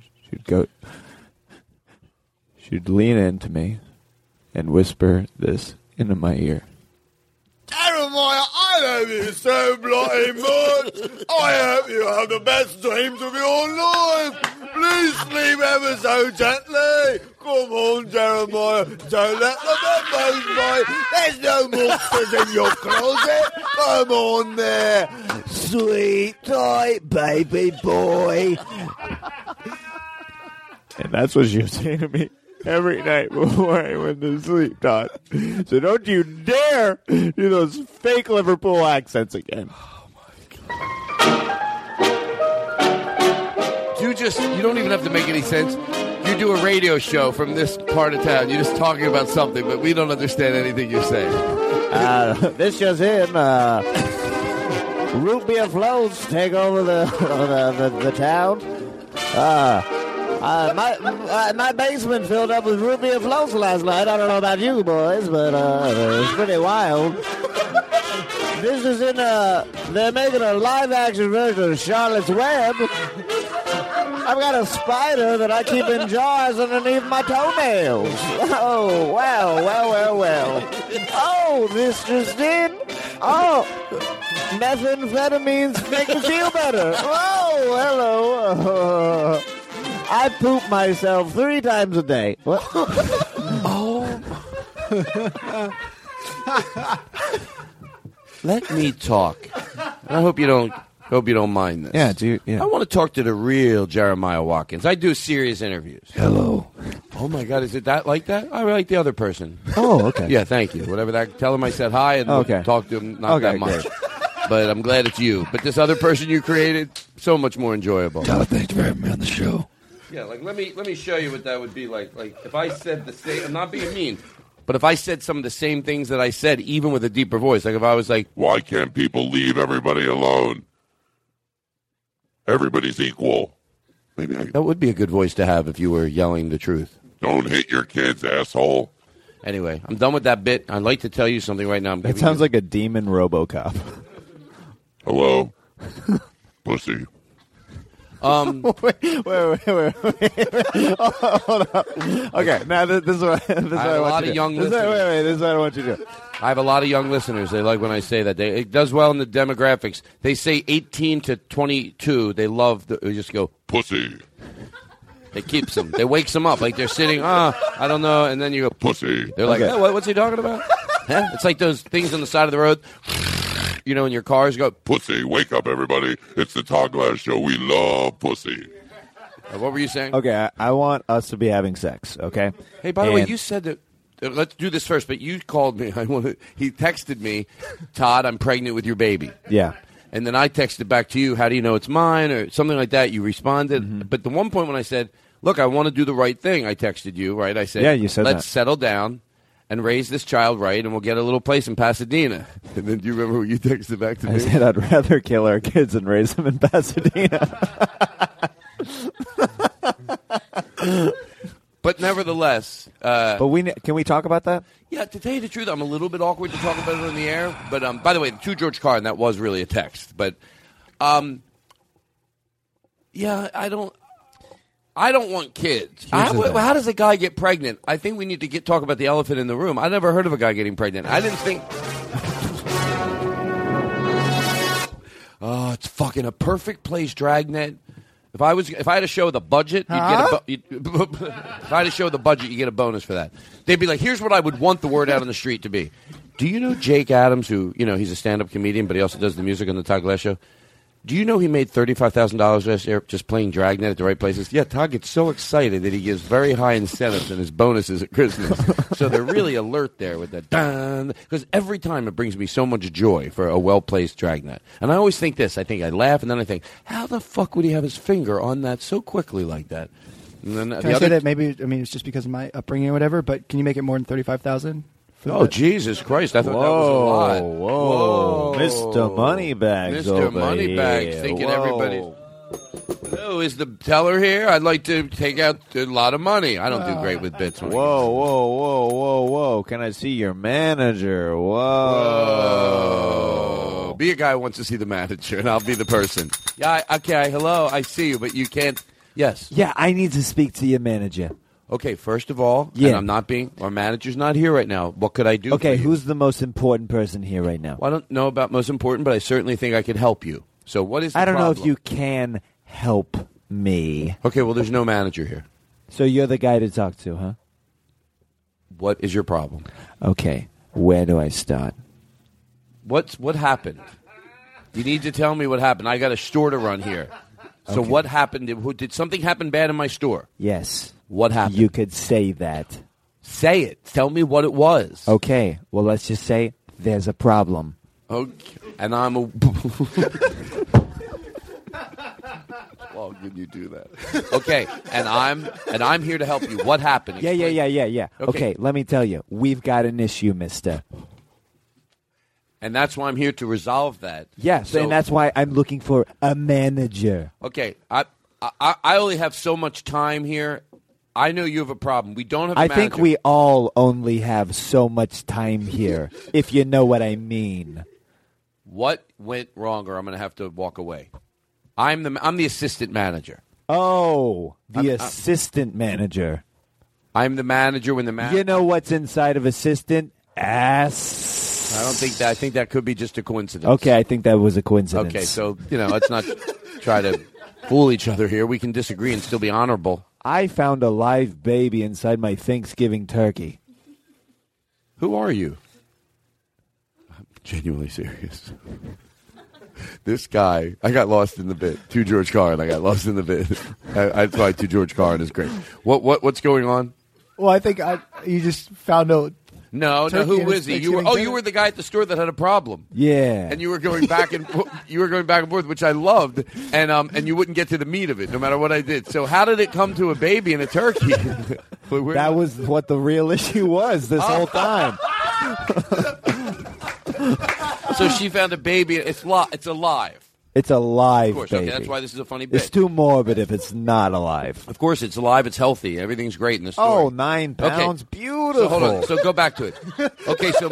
She'd lean into me and whisper this into my ear. Jeremiah, I love you so bloody much. I hope you have the best dreams of your life. Please sleep ever so gently. Come on, Jeremiah. Don't let the members bite. There's no monsters in your closet. Come on there. Sweet toy baby boy. And that's what she would say to me every night before I went to sleep, Todd. So don't you dare do those fake Liverpool accents again. Oh, my God. You don't even have to make any sense. You do a radio show from this part of town. You're just talking about something, but we don't understand anything you're saying. This just in. root beer floats take over the town. My basement filled up with root beer floats last night. I don't know about you boys, but it's pretty wild. This is they're making a live-action version of Charlotte's Web. I've got a spider that I keep in jars underneath my toenails. Oh, well. Oh, this just in. Oh, methamphetamines make me feel better. Oh, hello. I poop myself 3 times a day. What? Let me talk. I hope you don't mind this. Yeah, dude. Yeah. I want to talk to the real Jeremiah Watkins. I do serious interviews. Hello. Oh my God, is it that like that? I like the other person. Oh, okay. Yeah, thank you. Whatever that. Tell him I said hi and Okay. talk to him. Not that much. But I'm glad it's you. But this other person you created, so much more enjoyable. Thanks for having me on the show. Yeah, like let me show you what that would be like. Like if I said the same, I'm not being mean, but if I said some of the same things that I said, even with a deeper voice, like if I was like, why can't people leave everybody alone? Everybody's equal. Maybe that would be a good voice to have if you were yelling the truth. Don't hit your kids, asshole. Anyway, I'm done with that bit. I'd like to tell you something right now. That sounds like a demon RoboCop. Hello, pussy. wait. Oh, hold on. Okay, now this is what I want you to do. This is what I want you to do. I have a lot of young listeners. They like when I say that. It does well in the demographics. They say 18 to 22. They love they just go, pussy. It keeps them. It wakes them up. Like they're sitting, I don't know. And then you go, pussy. They're like, Okay. what's he talking about? Huh? It's like those things on the side of the road. You know, in your cars, you go, pussy, wake up, everybody. It's the Todd Glass Show. We love pussy. What were you saying? Okay, I want us to be having sex, okay? Hey, by the way, you said that, let's do this first, but you called me. He texted me, Todd, I'm pregnant with your baby. Yeah. And then I texted back to you, how do you know it's mine? Or something like that. You responded. Mm-hmm. But the one point when I said, look, I want to do the right thing, I texted you, right? I said, yeah, you said let's that. settle down and raise this child right, and we'll get a little place in Pasadena. And then do you remember what you texted back to me? I said I'd rather kill our kids and raise them in Pasadena. But nevertheless, but can we talk about that? Yeah, to tell you the truth, I'm a little bit awkward to talk about it on the air. But by the way, to George Carlin, that was really a text. But yeah, I don't want kids. How does a guy get pregnant? I think we need to talk about the elephant in the room. I never heard of a guy getting pregnant. I didn't think. Oh, it's fucking a perfect place, Dragnet. If I had a show with a budget, you'd get if I had a show with a budget, you get a bonus for that. They'd be like, "Here's what I would want the word out on the street to be." Do you know Jake Adams, who he's a stand-up comedian, but he also does the music on the Todd Glass Show? Do you know he made $35,000 last year just playing Dragnet at the right places? Yeah, Todd gets so excited that he gives very high incentives in his bonuses at Christmas. So they're really alert there with that. Because every time it brings me so much joy for a well-placed Dragnet. And I always think this. I laugh, and then I think, how the fuck would he have his finger on that so quickly like that? And then Can I say that maybe, it's just because of my upbringing or whatever, but can you make it more than 35,000? Oh, Jesus Christ. I thought that was a lot. Whoa. Mr. Moneybags. Mr. Moneybags thinking everybody's. Hello, is the teller here? I'd like to take out a lot of money. I don't do great with bits. Whoa. Can I see your manager? Whoa. Be a guy who wants to see the manager, and I'll be the person. Yeah, okay, hello, I see you, but you can't. Yes. Yeah, I need to speak to your manager. Okay, first of all, and our manager's not here right now. What could I do? Okay, for you? who's the most important person here right now? Well, I don't know about most important, but I certainly think I could help you. So what is the I don't problem? know if you can help me. Okay, well, there's no manager here. So you're the guy to talk to, huh? What is your problem? Okay, where do I start? What happened? You need to tell me what happened. I got a store to run here. So Okay. what happened? Did something happen bad in my store? Yes. What happened? You could say that. Say it. Tell me what it was. Okay, well, let's just say there's a problem. Okay. And I'm a... Well, can you do that? Okay, and I'm here to help you. What happened? Yeah. Okay, let me tell you. We've got an issue, mister. And that's why I'm here to resolve that. Yes, So- and that's why I'm looking for a manager. Okay, I only have so much time here. I know you have a problem. We don't have a I manager. think we all only have so much time here, if you know what I mean. What went wrong, or I'm going to have to walk away? I'm the assistant manager. Oh, the assistant manager. I'm the manager when the manager... You know what's inside of assistant? Ass. I don't think that. I think that could be just a coincidence. Okay, I think that was a coincidence. Okay, so, let's not try to fool each other here. We can disagree and still be honorable. I found a live baby inside my Thanksgiving turkey. Who are you? I'm genuinely serious. This guy, I got lost in the bit. To George Carlin, I got lost in the bit. I thought to George Carlin is great. What's going on? Well, I think you just found out. No. Who is he? You were the guy at the store that had a problem. Yeah. And you were going back and forth, which I loved, and you wouldn't get to the meat of it, no matter what I did. So how did it come to a baby and a turkey? That was what the real issue was this whole time. So she found a baby. It's alive. It's a live Of course, baby. okay, that's why this is a funny bit. It's too morbid if it's not alive. Of course, it's alive. It's healthy. Everything's great in the story. Oh, 9 pounds. Okay. Beautiful. So hold on. So go back to it. Okay, so...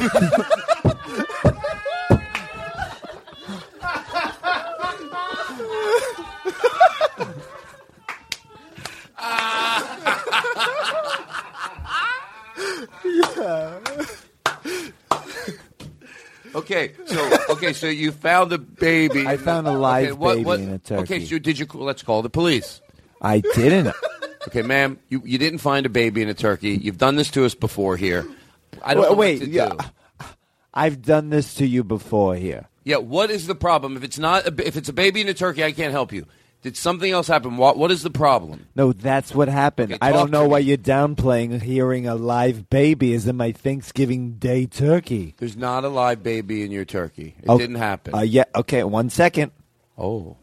Okay, so you found a baby. I found a live baby in a turkey. Okay, so did you? Let's call the police. I didn't. Okay, ma'am, you didn't find a baby in a turkey. You've done this to us before here. I don't know what to do. I've done this to you before here. Yeah, what is the problem? If it's a baby in a turkey, I can't help you. Did something else happen? What is the problem? No, that's what happened. Okay, I don't talk know to why me. you're downplaying hearing a live baby is in my Thanksgiving Day turkey. There's not a live baby in your turkey. It Oh, didn't happen. Yeah, okay, 1 second. Oh.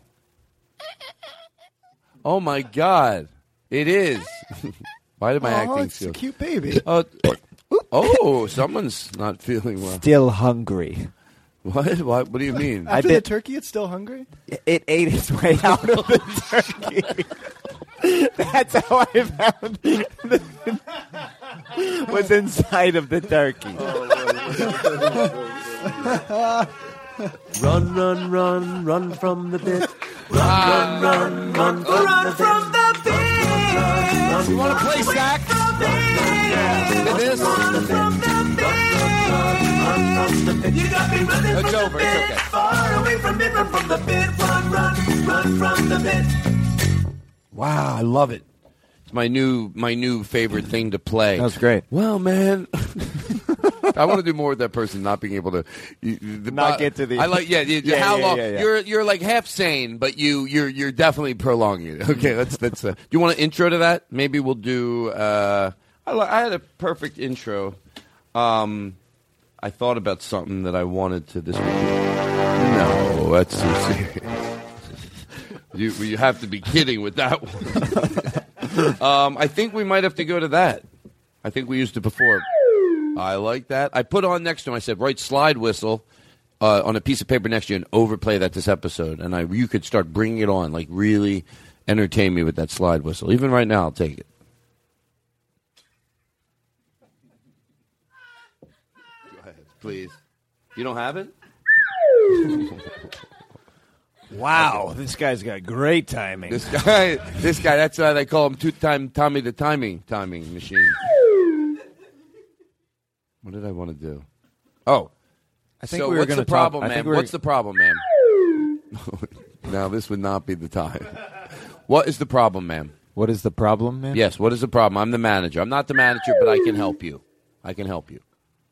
Oh, my God. It is. Why did my acting it's feel... a cute baby. Someone's not feeling well. Still hungry. What? What do you mean? After the turkey, it's still hungry? It ate its way out of the turkey. That's how I found was inside of the turkey. Run, run, run, run from the bit. Run, run, run, run from the bit. You want to play sax? You got me running It's from over. the It's bit. okay. Far away from it, run from the bit. Run, run, run from the bit. Wow, I love it. It's my new favorite thing to play. That was great. Well, man, I want to do more with that person not being able to Not get to the. I like how long yeah. you're like half sane, but you're definitely prolonging it. Okay, let's. Do you want an intro to that? Maybe we'll do. I had a perfect intro. I thought about something that I wanted to this week. No, that's too serious. You have to be kidding with that one. I think we might have to go to that. I think we used it before. I like that. I put on next to him, I said, write slide whistle on a piece of paper next to you and overplay that this episode. And you could start bringing it on, like really entertain me with that slide whistle. Even right now, I'll take it. Go ahead, please. You don't have it? Wow, this guy's got great timing. This guy, that's why they call him two-time Tommy the timing machine. What did I want to do? Oh. I think so we were what's gonna the problem, talk- I man? think we were- What's the problem, man? Now, this would not be the time. What is the problem, ma'am? What is the problem, man? Yes, what is the problem? I'm the manager. I'm not the manager, but I can help you. I can help you.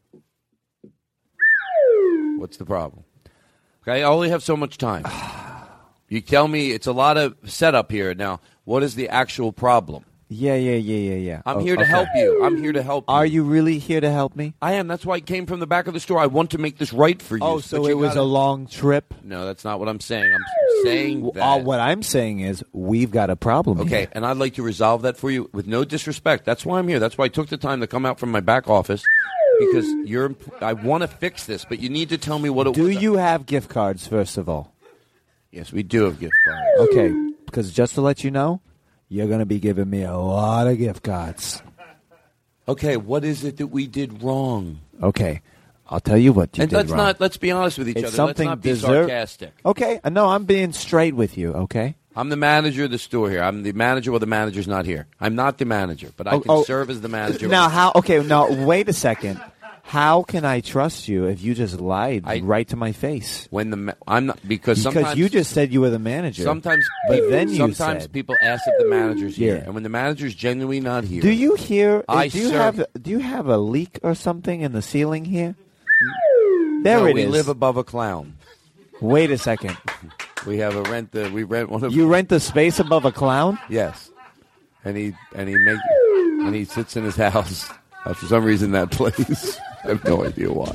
What's the problem? Okay, I only have so much time. You tell me it's a lot of setup here. Now, what is the actual problem? Yeah. I'm here to help you. I'm here to help you. Are you really here to help me? I am. That's why I came from the back of the store. I want to make this right for you. Oh, But so you it was gotta- a long trip? No, that's not what I'm saying. I'm saying that. What I'm saying is we've got a problem Okay, here. and I'd like to resolve that for you with no disrespect. That's why I'm here. That's why I took the time to come out from my back office because I want to fix this, but you need to tell me what it was. Do you have gift cards, first of all? Yes, we do have gift cards. Okay, because just to let you know, you're going to be giving me a lot of gift cards. Okay, what is it that we did wrong? Okay, I'll tell you what you did wrong. Let's be honest with each It's other. something Let's not be sarcastic. Okay, no, I'm being straight with you, okay? I'm the manager of the store here. I'm the manager while the manager's not here. I'm not the manager, but I can serve as the manager. Now, how? Okay, now, wait a second. How can I trust you if you just lied right to my face? I'm not because sometimes you just said you were the manager. Sometimes people ask if the manager's here, and when the manager's genuinely not here, do you hear? Do you have a leak or something in the ceiling here? No, There it we is. live above a clown. Wait a second. We have we rent one of. You rent the space above a clown? Yes, and he sits in his house. For some reason, that place. I have no idea why.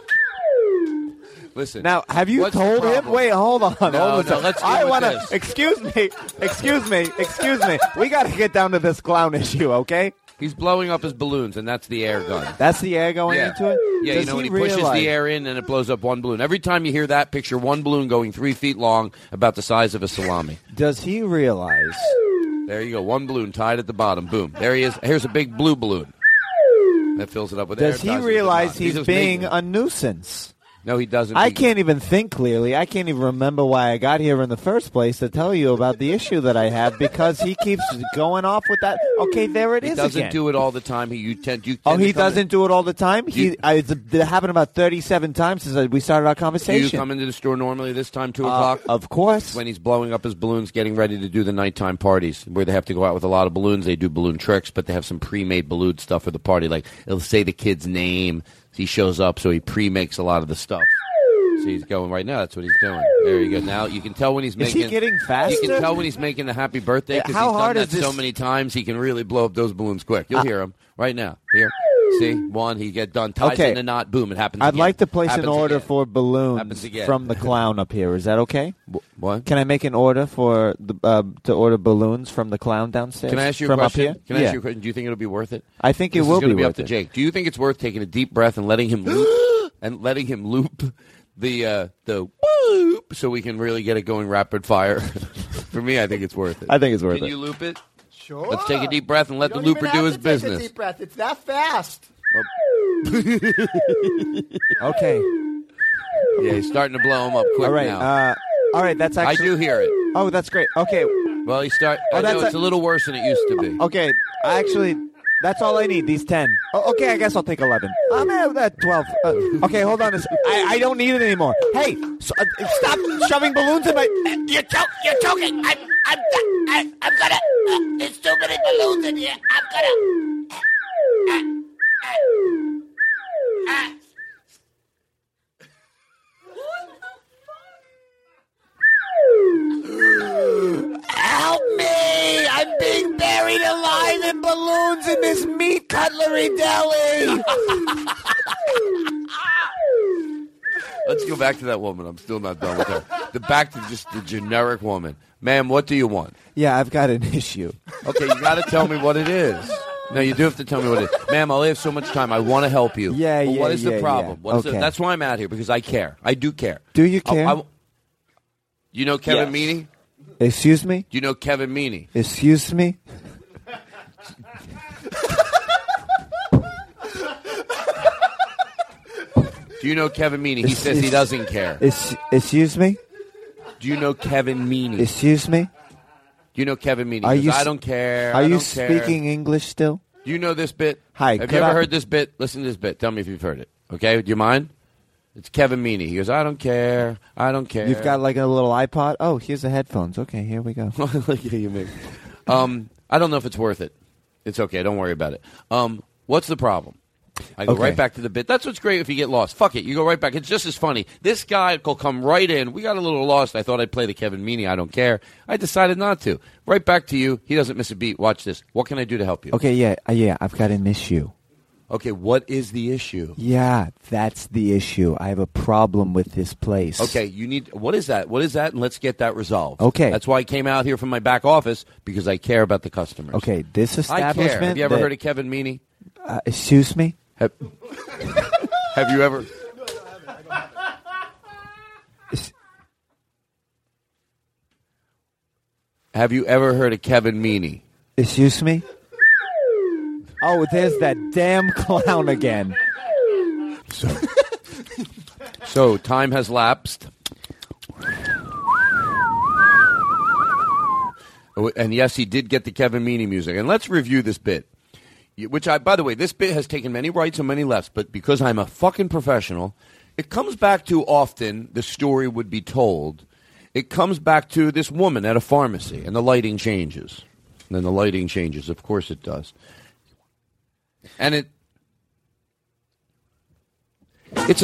Listen. Now, have you told him? Wait, hold on. No, let's deal with this. Excuse me. We got to get down to this clown issue, okay? He's blowing up his balloons, and that's the air gun. That's the air going into it? Yeah, Does when he pushes the air in, and it blows up one balloon. Every time you hear that, picture one balloon going 3 feet long, about the size of a salami. Does he realize? There you go. One balloon tied at the bottom. Boom. There he is. Here's a big blue balloon. That fills it up with air. Does he realize he's being a nuisance? No, he doesn't. I can't even think clearly. I can't even remember why I got here in the first place to tell you about the issue that I have because he keeps going off with that. Okay, there it is again. He doesn't do it all the time. He doesn't do it all the time? It happened about 37 times since we started our conversation. Do you come into the store normally this time, 2 o'clock? Of course. When he's blowing up his balloons, getting ready to do the nighttime parties where they have to go out with a lot of balloons. They do balloon tricks, but they have some pre-made balloon stuff for the party. Like, it'll say the kid's name. He shows up, so he pre-makes a lot of the stuff. So he's going right now. That's what he's doing. There you go. Now you can tell when he's making. Is he getting faster? You can tell when he's making the happy birthday because he's done that so many times. He can really blow up those balloons quick. You'll hear him right now. Here, see one. He get done. Ties in a knot. Boom. It happens. I'd again. like to place an Happens order again. for balloons from the clown up here. Is that okay? What? Can I make an order for to order balloons from the clown downstairs? Can I ask you a from question? Up here? Can I ask you a question? Do you think it'll be worth it? I think it This will is gonna be up worth to it. Jake. Do you think it's worth taking a deep breath and letting him loop the whoop so we can really get it going rapid fire? For me, I think it's worth it. I think it's worth it. Can you loop it? Sure. Let's take a deep breath and let the You don't looper even do have his to take a business. deep breath. It's that fast. Okay. Yeah, he's starting to blow him up quick All right. now. All right. That's actually. I do hear it. Oh, that's great. Okay. Well, I know it's a little worse than it used to be. Okay. That's all I need. These 10. Oh, okay. I guess I'll take 11. I'm at that 12. Okay. Hold on. I don't need it anymore. Hey, stop shoving balloons in my. You're choking. I'm gonna. There's too many balloons in here. I'm gonna. Help me! I'm being buried alive in balloons in this meat cutlery deli. Let's go back to that woman. I'm still not done with her. Back to just the generic woman. Ma'am, what do you want? Yeah, I've got an issue. Okay, you got to tell me what it is. No, you do have to tell me what it is. Ma'am, I only have so much time. I want to help you. Yeah, but yeah, what is the yeah, problem? yeah. What is Okay. that's why I'm out here, because I care. I do care. Do you care? You know Kevin Yes. Meaney? Excuse me? Do you know Kevin Meaney? Excuse me? Do you know Kevin Meaney? He says he doesn't care. Excuse me? Do you know Kevin Meaney? Excuse me? Do you know Kevin Meaney? Are He goes, you I don't care. Are I you don't care. speaking English still? Do you know this bit? Hi. Have could you ever I- heard this bit? Listen to this bit. Tell me if you've heard it. Okay? Do you mind? It's Kevin Meaney. He goes, I don't care. I don't care. You've got like a little iPod? Oh, here's the headphones. Okay, here we go. Look at you, maybe. I don't know if it's worth it. It's okay. Don't worry about it. What's the problem? I go Okay. right back to the bit. That's what's great if you get lost. Fuck it. You go right back. It's just as funny. This guy will come right in. We got a little lost. I thought I'd play the Kevin Meaney. I don't care. I decided not to. Right back to you. He doesn't miss a beat. Watch this. What can I do to help you? Okay, yeah, I've got an issue. Okay, what is the issue? Yeah, that's the issue. I have a problem with this place. Okay, you need. What is that? What is that? And let's get that resolved. Okay. That's why I came out here from my back office, because I care about the customers. Okay, this I establishment. care. Have you ever that- heard of Kevin Meaney? Excuse me? Have you ever? Have you ever heard of Kevin Meaney? Excuse me? Oh, there's that damn clown again. So time has lapsed. And yes, he did get the Kevin Meaney music. And let's review this bit. Which, by the way, this bit has taken many rights and many lefts, but because I'm a fucking professional, it comes back to often the story would be told. It comes back to this woman at a pharmacy, and the lighting changes. And then the lighting changes. Of course it does. And it's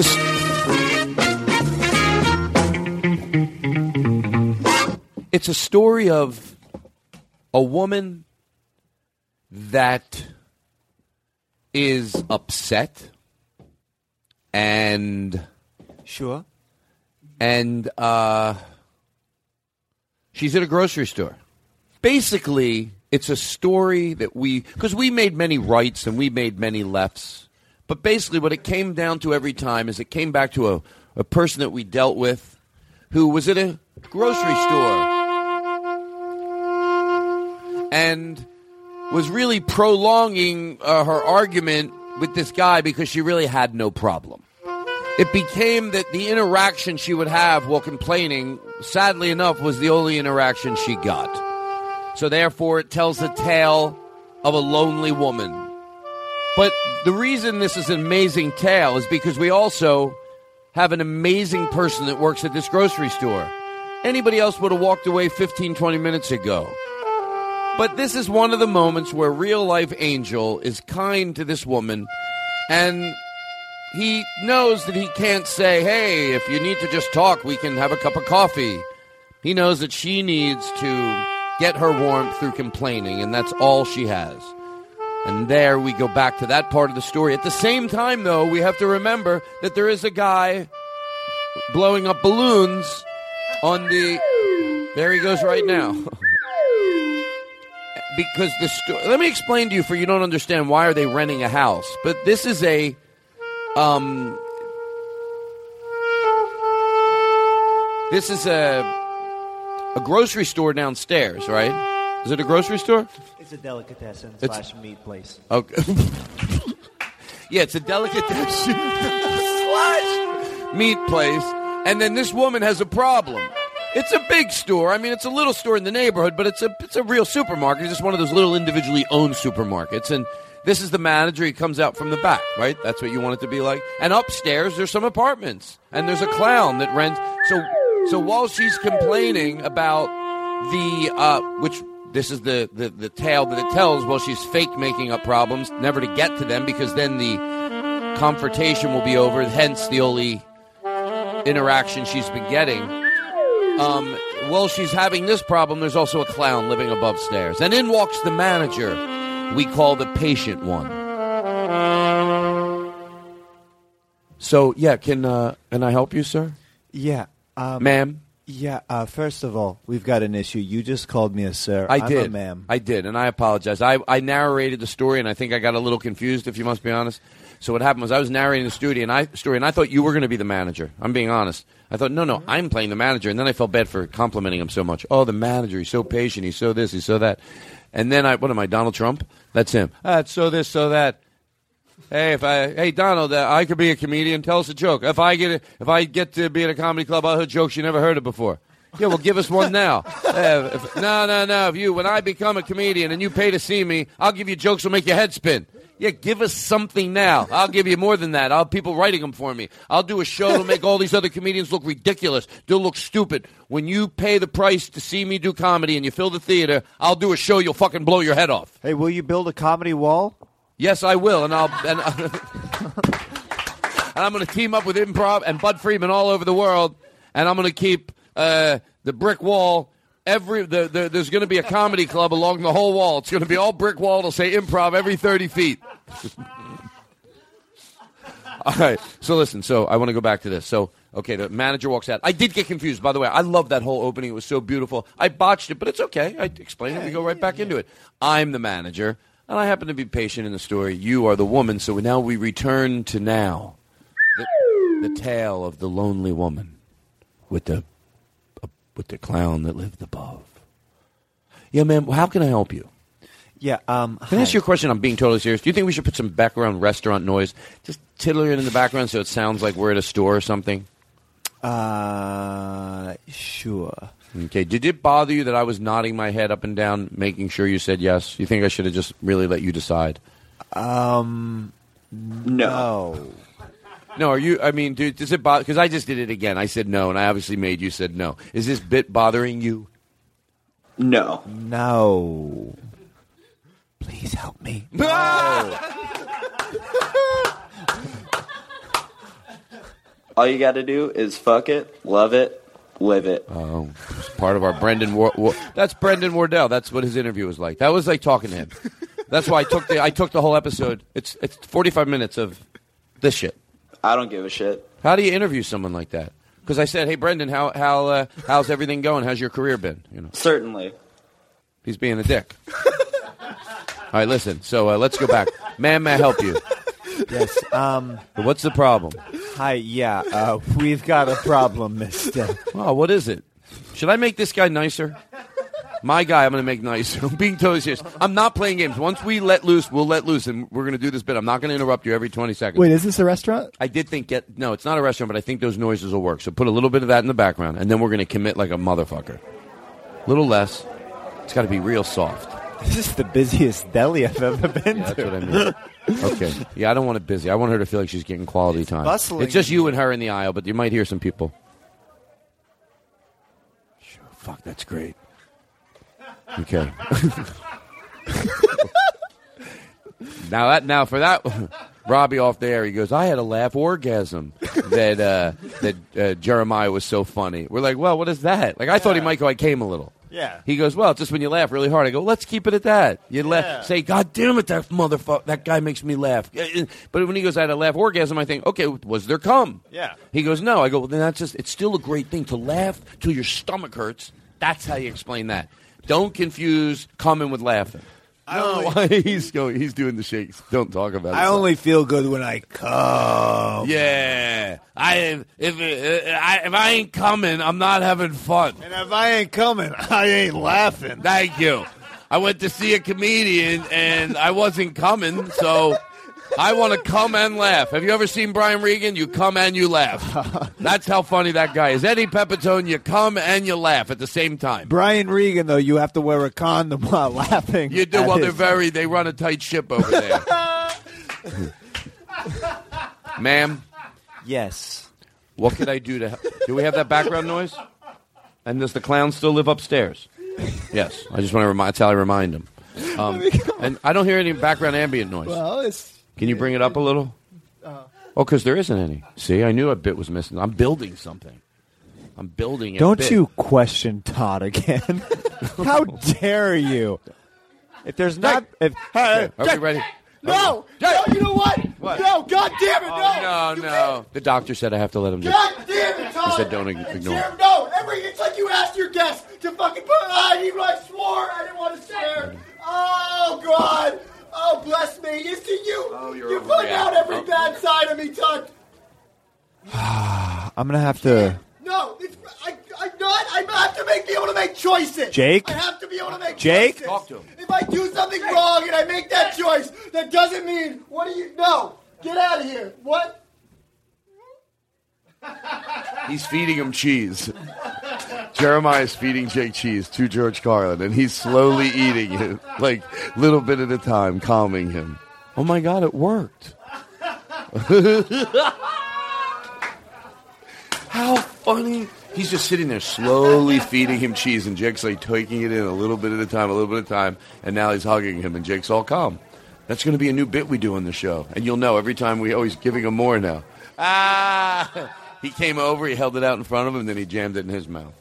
a story of a woman that is upset and sure, and she's at a grocery store. Basically, it's a story that because we made many rights and we made many lefts, but basically what it came down to every time is it came back to a person that we dealt with who was at a grocery store and was really prolonging her argument with this guy because she really had no problem. It became that the interaction she would have while complaining, sadly enough, was the only interaction she got. So therefore, it tells the tale of a lonely woman. But the reason this is an amazing tale is because we also have an amazing person that works at this grocery store. Anybody else would have walked away 15, 20 minutes ago. But this is one of the moments where real-life Angel is kind to this woman, and he knows that he can't say, hey, if you need to just talk, we can have a cup of coffee. He knows that she needs to get her warmth through complaining, and that's all she has. And there we go back to that part of the story. At the same time, though, we have to remember that there is a guy blowing up balloons on the... There he goes right now. Because let me explain to you, for you don't understand, why are they renting a house? But this is a grocery store downstairs, right? Is it a grocery store? It's a delicatessen / meat place. Okay. Yeah, it's a delicatessen / meat place. And then this woman has a problem. It's a big store. I mean, it's a little store in the neighborhood, but it's a real supermarket. It's just one of those little individually owned supermarkets. And this is the manager. He comes out from the back, right? That's what you want it to be like. And upstairs, there's some apartments. And there's a clown that rents. So while she's complaining about which this is the tale that it tells, while she's fake making up problems, never to get to them, because then the confrontation will be over, hence the only interaction she's been getting. While she's having this problem, there's also a clown living above stairs. And in walks the manager we call the patient one. So, yeah, can I help you, sir? Yeah. Ma'am? Yeah, first of all, we've got an issue. You just called me a sir. I'm a ma'am. I did, and I apologize. I narrated the story, and I think I got a little confused, if you must be honest. So what happened was I was narrating the story, and I thought you were going to be the manager. I'm being honest. I thought, no, I'm playing the manager. And then I felt bad for complimenting him so much. Oh, the manager, he's so patient, he's so this, he's so that. And then what am I, Donald Trump? That's him. It's so this, so that. Hey, Donald, I could be a comedian. Tell us a joke. If I get to be at a comedy club, I'll hear jokes you never heard of before. Yeah, well, give us one now. No. When I become a comedian and you pay to see me, I'll give you jokes that'll make your head spin. Yeah, give us something now. I'll give you more than that. I'll have people writing them for me. I'll do a show that'll make all these other comedians look ridiculous. They'll look stupid. When you pay the price to see me do comedy and you fill the theater, I'll do a show you'll fucking blow your head off. Hey, will you build a comedy wall? Yes, I will, and and I'm going to team up with Improv and Bud Friedman all over the world, and I'm going to keep the brick wall. There's going to be a comedy club along the whole wall. It's going to be all brick wall. It'll say Improv every 30 feet. All right. So listen. So I want to go back to this. So okay, the manager walks out. I did get confused, by the way. I love that whole opening. It was so beautiful. I botched it, but it's okay. I explained it. We go right back into it. I'm the manager. And I happen to be patient in the story. You are the woman, so now we return to now. The tale of the lonely woman with the clown that lived above. Yeah, man, how can I help you? Yeah, Can I ask you a question? I'm being totally serious. Do you think we should put some background restaurant noise? Just tittling in the background so it sounds like we're at a store or something? Sure. Okay, did it bother you that I was nodding my head up and down, making sure you said yes? You think I should have just really let you decide? No. No, are you, I mean, dude, does it bother, because I just did it again. I said no, and I obviously made you said no. Is this bit bothering you? No. No. Please help me. No. All you got to do is fuck it, love it, live it. Oh, it's part of our Brendan that's Brendan Wardell. That's what his interview was like. That was like talking to him. That's why I took the whole episode. It's 45 minutes of this shit. I don't give a shit. How do you interview someone like that? Because I said, "Hey, Brendan, how's everything going? How's your career been?" You know, certainly. He's being a dick. All right, listen. So let's go back. Ma'am, may I help you? Yes. What's the problem? Hi. Yeah. We've got a problem, mister. Oh, what is it? Should I make this guy nicer? My guy, I'm going to make nicer. I'm being totally serious. I'm not playing games. Once we let loose, we'll let loose, and we're going to do this bit. I'm not going to interrupt you every 20 seconds. Wait, is this a restaurant? I did think no, it's not a restaurant, but I think those noises will work. So put a little bit of that in the background, and then we're going to commit like a motherfucker. A little less. It's got to be real soft. This is the busiest deli I've ever been That's to. what I mean. Okay. Yeah, I don't want it busy. I want her to feel like she's getting quality time. bustling. It's just you and her in the aisle, but you might hear some people. Sure. Fuck, that's great. Okay. Now for that, Robbie off the air, he goes, I had a laugh orgasm that Jeremiah was so funny. We're like, well, what is that? Like, I thought he might go, I came a little. Yeah. He goes, well, it's just when you laugh really hard. I go, let's keep it at that. You say, God damn it, that motherfucker, that guy makes me laugh. But when he goes, I had a laugh orgasm, I think, okay, was there cum? Yeah. He goes, no. I go, well, then it's still a great thing to laugh till your stomach hurts. That's how you explain that. Don't confuse coming with laughing. I don't know why he's doing the shakes. Don't talk about it. I only feel good when I come. Yeah. If I ain't coming, I'm not having fun. And if I ain't coming, I ain't laughing. Thank you. I went to see a comedian, and I wasn't coming, so I want to come and laugh. Have you ever seen Brian Regan? You come and you laugh. That's how funny that guy is. Eddie Pepitone, you come and you laugh at the same time. Brian Regan, though, you have to wear a condom while laughing. You do. Well, they run a tight ship over there. Ma'am? Yes. What could I do to help? Do we have that background noise? And does the clown still live upstairs? Yes. I just want to that's how I remind him. And I don't hear any background ambient noise. Well, Can you bring it up a little? Oh, because there isn't any. See, I knew a bit was missing. I'm building something. I'm building a Don't bit. you question Todd again. How dare you? If there's not... Are we ready? No! No, you know what? What? No, God damn it, Oh, no. The doctor said I have to let him just... God damn it, Todd! He said don't ignore it. No, it's like you asked your guest to fucking put... I swore I didn't want to swear. Oh, God. Oh, bless me. It's to you. Oh, you put out every bad side of me, Todd. I'm going to have to... No, I have to be able to make choices. Jake? I have to be able to make Jake? choices. Talk to him. If I do something wrong and I make that choice, that doesn't mean, no, get out of here. What? He's feeding him cheese. Jeremiah's feeding Jake cheese to George Carlin, and he's slowly eating it, like little bit at a time, calming him. Oh, my God, it worked. How funny. He's just sitting there slowly feeding him cheese, and Jake's like taking it in a little bit at a time, and now he's hugging him, and Jake's all calm. That's going to be a new bit we do on the show, and you'll know every time we always giving him more now. He came over, he held it out in front of him, and then he jammed it in his mouth.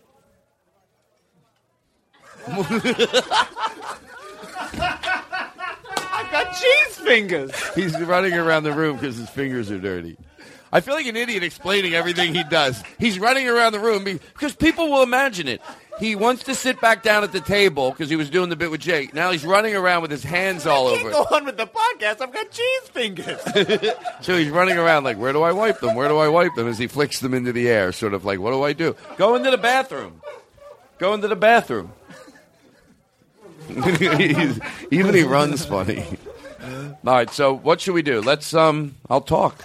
I got cheese fingers. He's running around the room because his fingers are dirty. I feel like an idiot explaining everything he does. He's running around the room because people will imagine it. He wants to sit back down at the table because he was doing the bit with Jake. Now he's running around with his hands all over it. Go on with the podcast. I've got cheese fingers. So he's running around like, where do I wipe them? Where do I wipe them? As he flicks them into the air, sort of like, what do I do? Go into the bathroom. Go into the bathroom. Even he runs funny. All right, so what should we do? Let's, I'll talk.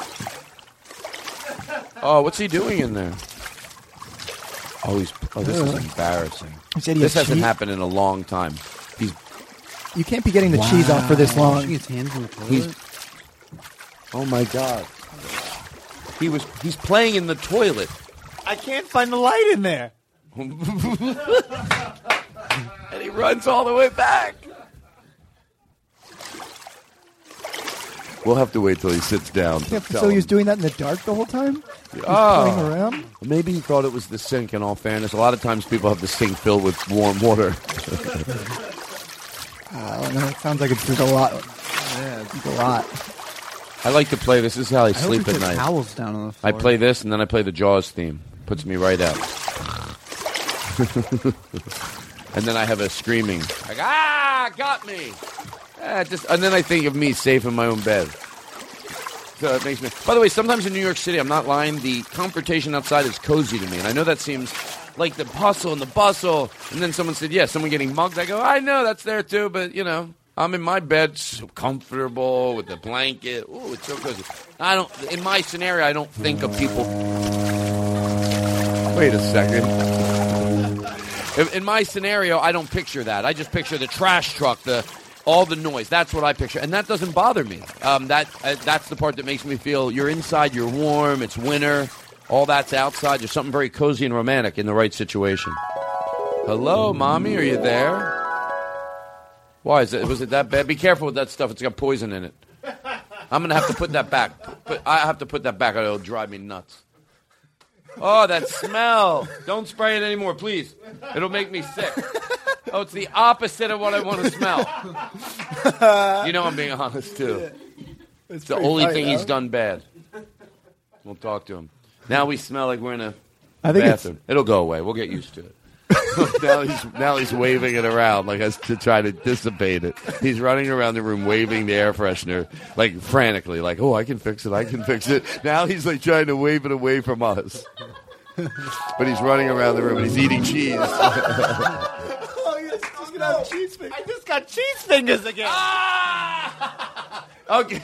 Oh, what's he doing in there? This is embarrassing. This hasn't happened in a long time. You can't be getting the cheese out for this long. His hands in the toilet. Oh my God. He's playing in the toilet. I can't find the light in there. And he runs all the way back. We'll have to wait till he sits down. Yeah, so he was doing that in the dark the whole time? He was playing around? Maybe he thought it was the sink, in all fairness. A lot of times people have the sink filled with warm water. I don't know. It sounds like it's just a lot. Yeah, it's a lot. I like to play this. This is how I sleep hope he at put night. towels down on the floor. I play this, and then I play the Jaws theme. Puts me right out. And then I have a screaming. Like, got me! And then I think of me safe in my own bed. So it makes me... By the way, sometimes in New York City, I'm not lying, the confrontation outside is cozy to me. And I know that seems like the hustle and the bustle. And then someone said, someone getting mugged. I go, I know, that's there too, but, I'm in my bed, so comfortable with the blanket. Ooh, it's so cozy. In my scenario, I don't think of people... Wait a second. In my scenario, I don't picture that. I just picture the trash truck, all the noise. That's what I picture. And that doesn't bother me. That's the part that makes me feel you're inside, you're warm, it's winter. All that's outside. There's something very cozy and romantic in the right situation. Hello, Mommy, are you there? Why is it? Was it that bad? Be careful with that stuff. It's got poison in it. I'm going to have to put that back. I have to put that back or it'll drive me nuts. Oh, that smell. Don't spray it anymore, please. It'll make me sick. Oh, it's the opposite of what I want to smell. I'm being honest, too. It's the only thing he's done bad. We'll talk to him. Now we smell like we're in a bathroom. It'll go away. We'll get used to it. now he's waving it around like us to try to dissipate it. He's running around the room waving the air freshener like frantically, like, oh, I can fix it. Now he's like trying to wave it away from us. But he's running around the room and he's eating cheese. I just got cheese fingers again. Okay.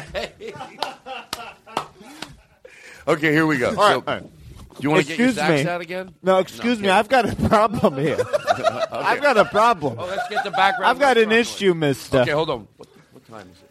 Okay, here we go. All right. Do you want to get your sax out again? No, excuse me. I've got a problem here. Okay. I've got a problem. Oh, let's get the background. I've got an issue, mister. Okay, hold on. What time is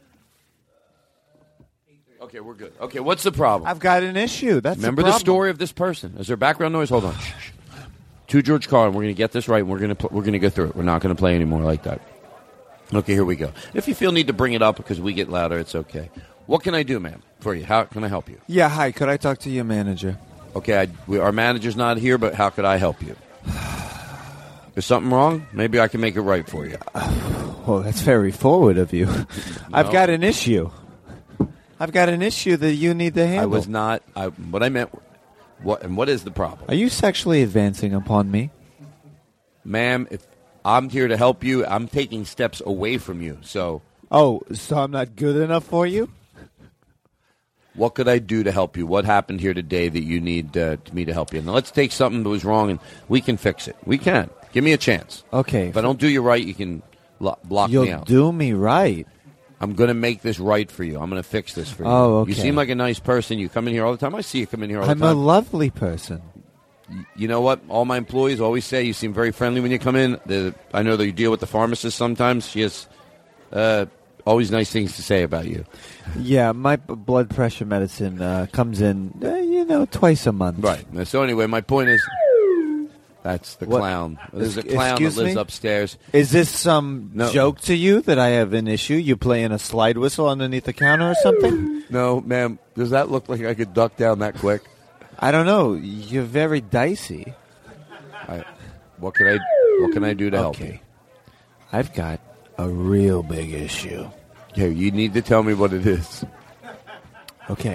it? Okay, we're good. Okay, what's the problem? I've got an issue. Remember the story of this person. Is there background noise? Hold on. Shh. To George Carlin, we're going to get this right, and we're going to go through it. We're not going to play anymore like that. Okay, here we go. If you feel need to bring it up because we get louder, it's okay. What can I do, ma'am, for you? How can I help you? Yeah, hi. Could I talk to your manager? Okay, our manager's not here, but how could I help you? Is something wrong? Maybe I can make it right for you. Well, that's very forward of you. No. I've got an issue. I've got an issue that you need to handle. I was not. What I meant. What is the problem? Are you sexually advancing upon me? Ma'am, if I'm here to help you, I'm taking steps away from you. So. Oh, so I'm not good enough for you? What could I do to help you? What happened here today that you need me to help you? Now, let's take something that was wrong, and we can fix it. We can. Give me a chance. Okay. If I don't do you right, you can block me out. You'll do me right. I'm going to make this right for you. I'm going to fix this for you. Oh, okay. You seem like a nice person. You come in here all the time. I see you come in here all the time. I'm a lovely person. You know what? All my employees always say you seem very friendly when you come in. I know that you deal with the pharmacist sometimes. She has always nice things to say about you. Yeah, my blood pressure medicine comes in, twice a month. Right. So anyway, my point is, that's the clown. There's a clown that lives upstairs. Is this some joke to you that I have an issue? You playing a slide whistle underneath the counter or something? No, ma'am. Does that look like I could duck down that quick? I don't know. You're very dicey. What can I do to help you? I've got a real big issue. Okay, you need to tell me what it is. Okay.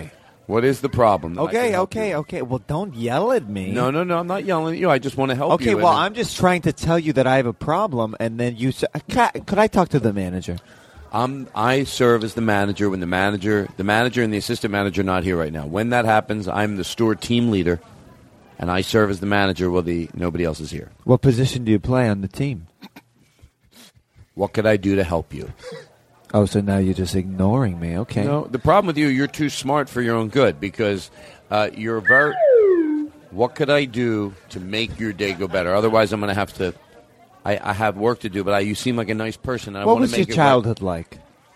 What is the problem? that I can help you? Okay. Well, don't yell at me. No, I'm not yelling at you. I just want to help you. Okay, well, I'm just trying to tell you that I have a problem, and then you say, could I talk to the manager? I serve as the manager when the manager and the assistant manager are not here right now. When that happens, I'm the store team leader, and I serve as the manager while nobody else is here. What position do you play on the team? What could I do to help you? Oh, so now you're just ignoring me. Okay. No, the problem with you're too smart for your own good because you're very... What could I do to make your day go better? Otherwise, I'm going to have to... I have work to do, but you seem like a nice person. And What I want was to make your it childhood like?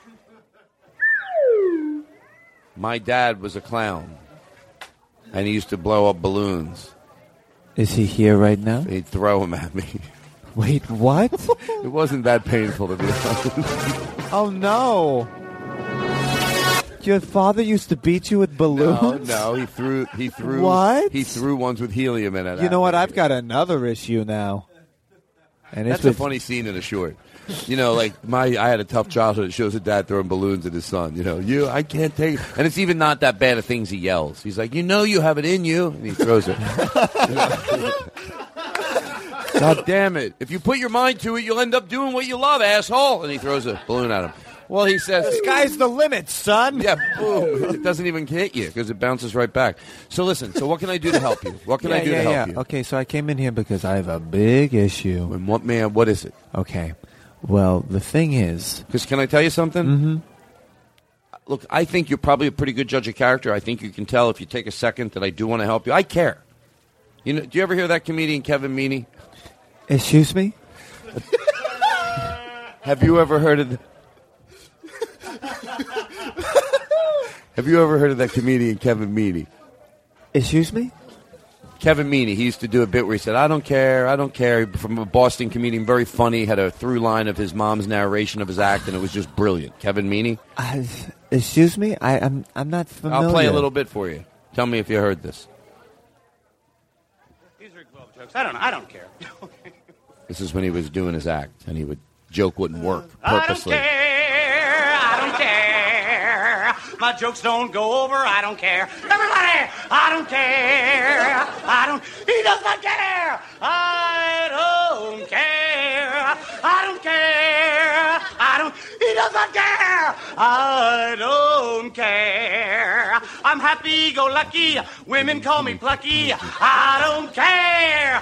My dad was a clown, and he used to blow up balloons. Is he here right now? He'd throw them at me. Wait, what? It wasn't that painful, to be honest. Oh, no. Your father used to beat you with balloons? No, he threw What? He threw ones with helium in it. You know what? I've got another issue now. And That's a funny scene in a short. You know, like I had a tough childhood. It shows a dad throwing balloons at his son. You know, I can't take it. And it's even not that bad of things he yells. He's like, you have it in you. And he throws it. God damn it. If you put your mind to it, you'll end up doing what you love, asshole. And he throws a balloon at him. Well, he says... The sky's the limit, son. Yeah, boom. It doesn't even hit you because it bounces right back. So listen, what can I do to help you? What can I do to help you? Okay, so I came in here because I have a big issue. And what is it? Okay. Well, the thing is... Because can I tell you something? Mm-hmm. Look, I think you're probably a pretty good judge of character. I think you can tell if you take a second that I do want to help you. I care. Do you ever hear that comedian Kevin Meaney? Excuse me? Have you ever heard of... Have you ever heard of that comedian Kevin Meaney? Excuse me? Kevin Meaney. He used to do a bit where he said, I don't care. From a Boston comedian, very funny, had a through line of his mom's narration of his act, and it was just brilliant. Kevin Meaney? Excuse me? I'm not familiar. I'll play a little bit for you. Tell me if you heard this. These are 12 jokes. I don't care. This is when he was doing his act, and he would joke wouldn't work purposely. I don't care. My jokes don't go over. I don't care. Everybody, I don't care. He does not care. I don't care. He does not care. I don't care. I'm happy-go-lucky. Women call me plucky. I don't care.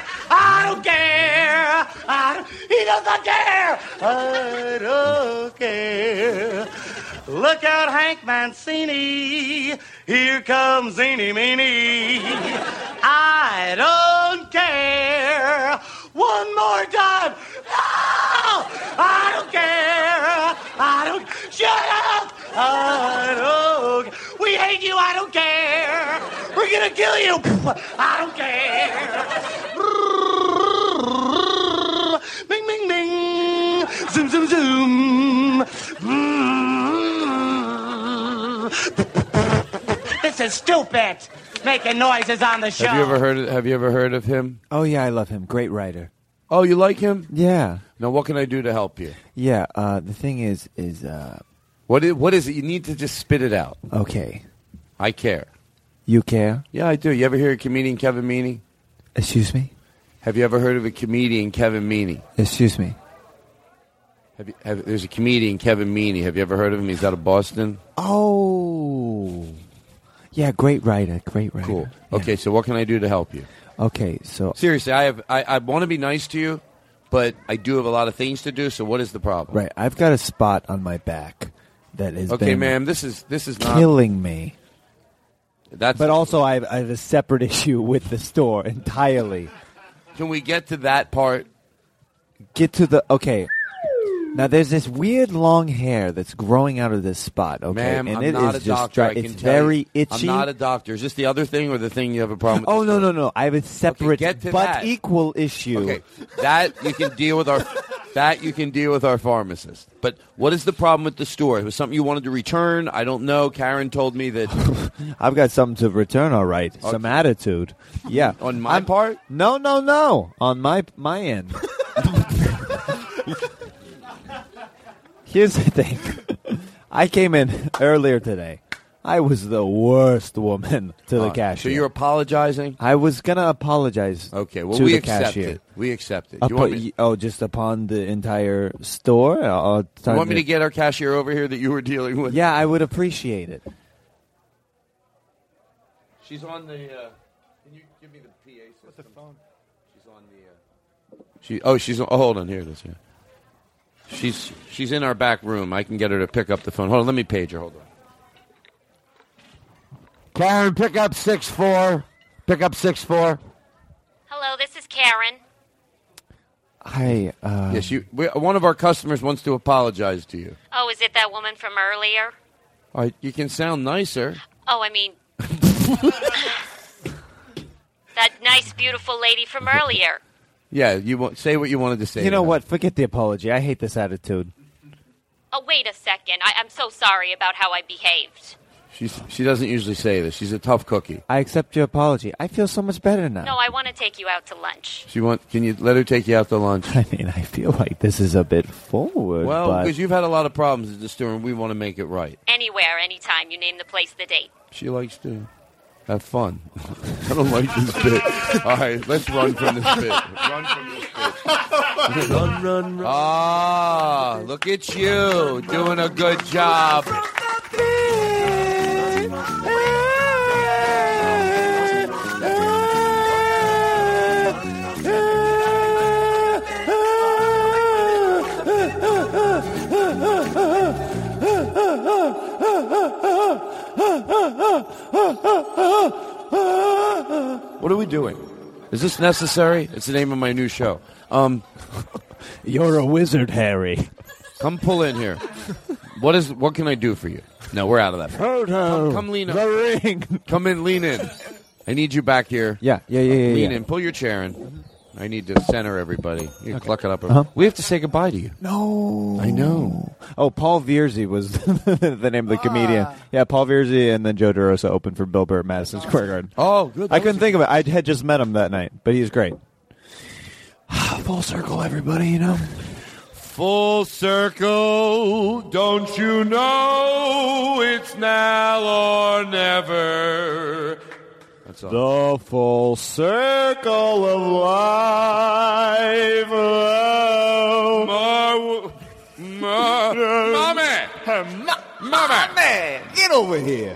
He does not care. I don't care. Look out, Hank Mancini. Here comes Eeny Meeny. I don't care. One more time. No! I don't care. Shut up. We hate you. I don't care. We're going to kill you. I don't care. Bing, bing, bing. Zoom, zoom, zoom. This is stupid. Making noises on the show. Have you ever heard of him? Oh, yeah, I love him. Great writer. Oh, you like him? Yeah. Now, what can I do to help you? Yeah, the thing is... What is it? You need to just spit it out. Okay. I care. You care? Yeah, I do. You ever hear of comedian Kevin Meaney? Excuse me? Have you ever heard of a comedian Kevin Meaney? Excuse me? There's a comedian Kevin Meaney. Have you ever heard of him? He's out of Boston. Oh. Yeah, great writer. Cool. Yeah. Okay, so what can I do to help you? Okay, so... Seriously, I want to be nice to you, but I do have a lot of things to do, so what is the problem? Right, I've got a spot on my back that is okay, ma'am, this is not... killing me. But also, I have a separate issue with the store entirely. Can we get to that part? Okay. Now, there's this weird long hair that's growing out of this spot, okay? Ma'am, and I'm it not is a doctor. just it's very itchy. I'm not a doctor. Is this the other thing or the thing you have a problem with? Oh, no. I have a separate but equal issue. Okay, that you can deal with our pharmacist. But what is the problem with the store? It was something you wanted to return? I don't know. Karen told me that... I've got something to return, all right. Okay. Some attitude. Yeah. On my part? No. On my end. Here's the thing. I came in earlier today, I was the worst woman to the So cashier. you're apologizing? I was gonna apologize. Okay, well, to we the accept cashier. it. We accept it. You want me just upon the entire store? you want me to get our cashier over here that you were dealing with? Yeah, I would appreciate it. She's on the. Can you give me the PA system? What's the phone? She's on the. She's. Oh, hold on. Here it is. Yeah. She's in our back room. I can get her to pick up the phone. Hold on. Let me page her. Hold on. Karen, pick up 6-4. Pick up 6-4. Hello, this is Karen. Hi. Yes, one of our customers wants to apologize to you. Oh, is it that woman from earlier? You can sound nicer. Oh, I mean, that nice, beautiful lady from earlier. Yeah, say what you wanted to say. You know what? Forget the apology. I hate this attitude. Oh, wait a second. I'm so sorry about how I behaved. She doesn't usually say this. She's a tough cookie. I accept your apology. I feel so much better now. No, I want to take you out to lunch. Can you let her take you out to lunch? I mean, I feel like this is a bit forward. Well, but because you've had a lot of problems at the store, and we want to make it right. Anywhere, anytime. You name the place, the date. She likes to have fun. I don't like this bit. All right, let's run from this bit. Run from this bit. Run. Ah, look at you doing a good job. What are we doing? Is this necessary? It's the name of my new show. You're a wizard, Harry. Come pull in here. What can I do for you? No, we're out of that. Come lean in. The ring. Come in, lean in. I need you back here. Yeah. Lean in. Pull your chair in. I need to center everybody. You cluck it up. We have to say goodbye to you. No. I know. Oh, Paul Vierzy was the name of the comedian. Yeah, Paul Vierzy and then Joe DeRosa opened for Bill Burr at Madison Square Garden. Oh, good. I couldn't think of it. I had just met him that night, but he's great. Full circle, everybody, you know. Full circle, don't you know it's now or never. That's all. The full circle of life. Mommy, get over here.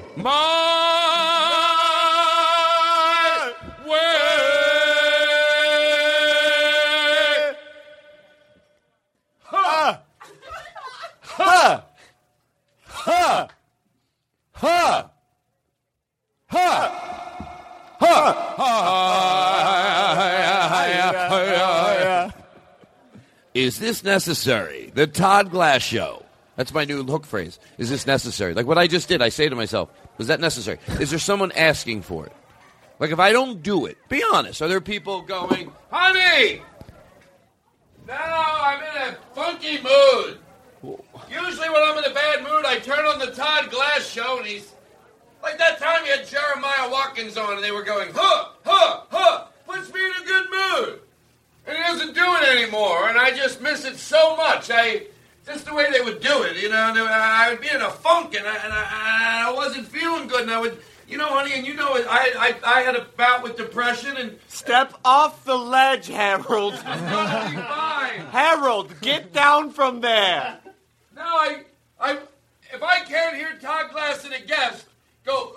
Is this necessary? The Todd Glass Show. That's my new hook phrase. Is this necessary? Like what I just did, I say to myself, was that necessary? Is there someone asking for it? Like if I don't do it, be honest. Are there people going, honey, now I'm in a funky mood. Usually when I'm in a bad mood, I turn on the Todd Glass Show and he's like that time you had Jeremiah Watkins on and they were going, puts me in a good mood. And he doesn't do it anymore, and I just miss it so much. Just the way they would do it, you know. I would be in a funk, and I wasn't feeling good, and I would, you know, honey, and you know, I had a bout with depression, and step off the ledge, Harold. I'm gonna be fine. Harold, get down from there. No, if I can't hear Todd Glass and a guest go,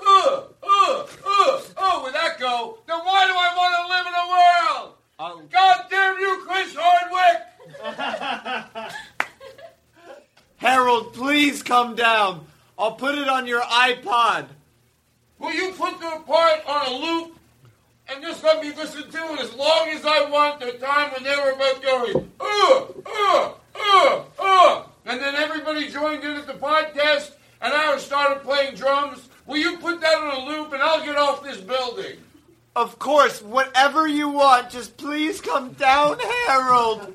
with that go, then why do I want to live in a world? God damn you, Chris Hardwick! Harold, please come down. I'll put it on your iPod. Will you put the part on a loop and just let me listen to it as long as I want the time when they were both going, and then everybody joined in at the podcast and I started playing drums. Will you put that on a loop and I'll get off this building? Of course, whatever you want, just please come down, Harold.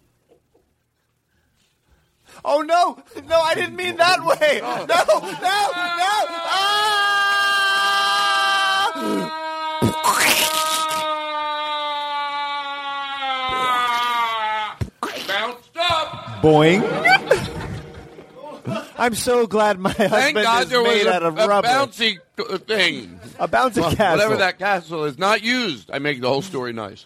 Oh, no, I didn't mean that way. Bounced up. Boing. I'm so glad my Thank husband God is there was made out a of rubber. bouncy thing. A bouncy castle. Whatever that castle is, not used. I make the whole story nice.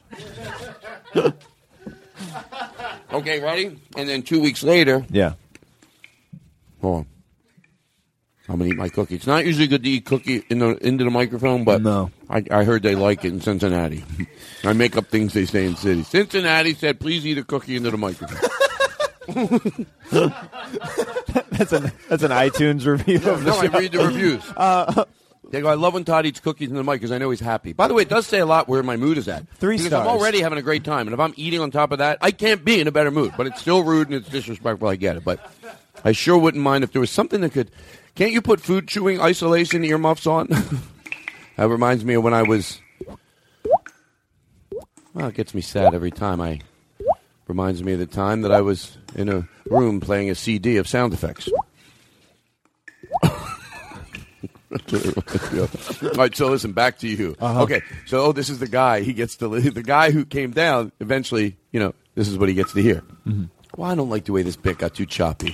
Okay, ready? And then 2 weeks later. Yeah. Hold on. I'm going to eat my cookie. It's not usually good to eat cookie into the microphone, but no. I heard they like it in Cincinnati. I make up things they say in cities. Cincinnati said, please eat a cookie into the microphone. That's an iTunes review of the No, show. I read the reviews. They go, I love when Todd eats cookies in the mic because I know he's happy. By the way, it does say a lot where my mood is at. 3 because stars. I'm already having a great time, and if I'm eating on top of that, I can't be in a better mood. But it's still rude and it's disrespectful. I get it. But I sure wouldn't mind if there was something that could... Can't you put food chewing isolation earmuffs on? That reminds me of when I was... Well, it gets me sad every time. Reminds me of the time that I was in a room playing a CD of sound effects. All right, so listen, back to you. Uh-huh. Okay, so this is the guy. He gets to the guy who came down. Eventually, this is what he gets to hear. Mm-hmm. Well, I don't like the way this bit got too choppy.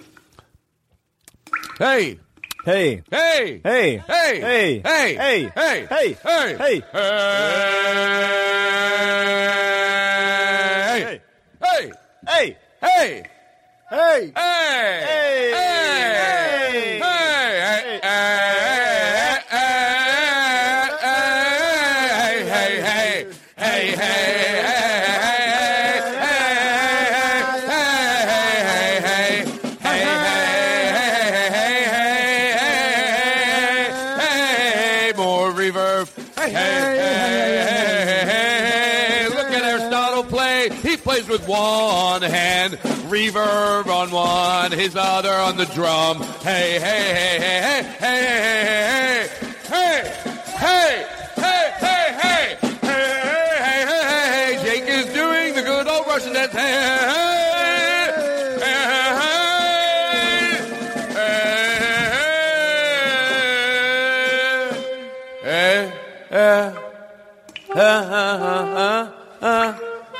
Hey. Hey. Hey. Hey. Hey. Hey. Hey. Hey. Hey. Hey. Hey. Hey. Hey. Hey. Hey. Hey. Hey. With one hand, reverb on one, his other on the drum. Hey, hey, hey, hey, hey, hey, hey, hey, hey, hey, hey, hey, hey, hey, hey, Jake is doing the good old Russian dance. Hey, hey, hey, hey, hey,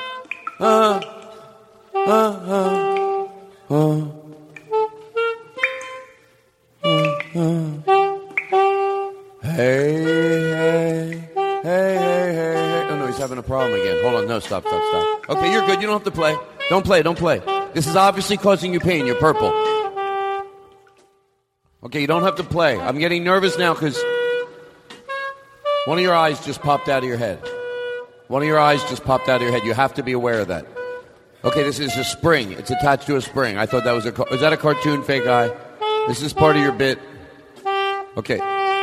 Hey. Oh, no, he's having a problem again. Hold on. No, stop. Okay, you're good. You don't have to play. Don't play. This is obviously causing you pain. You're purple. Okay, you don't have to play. I'm getting nervous now because one of your eyes just popped out of your head. You have to be aware of that. Okay, this is a spring. It's attached to a spring. I thought that was is that a cartoon, fake eye? This is part of your bit. Okay.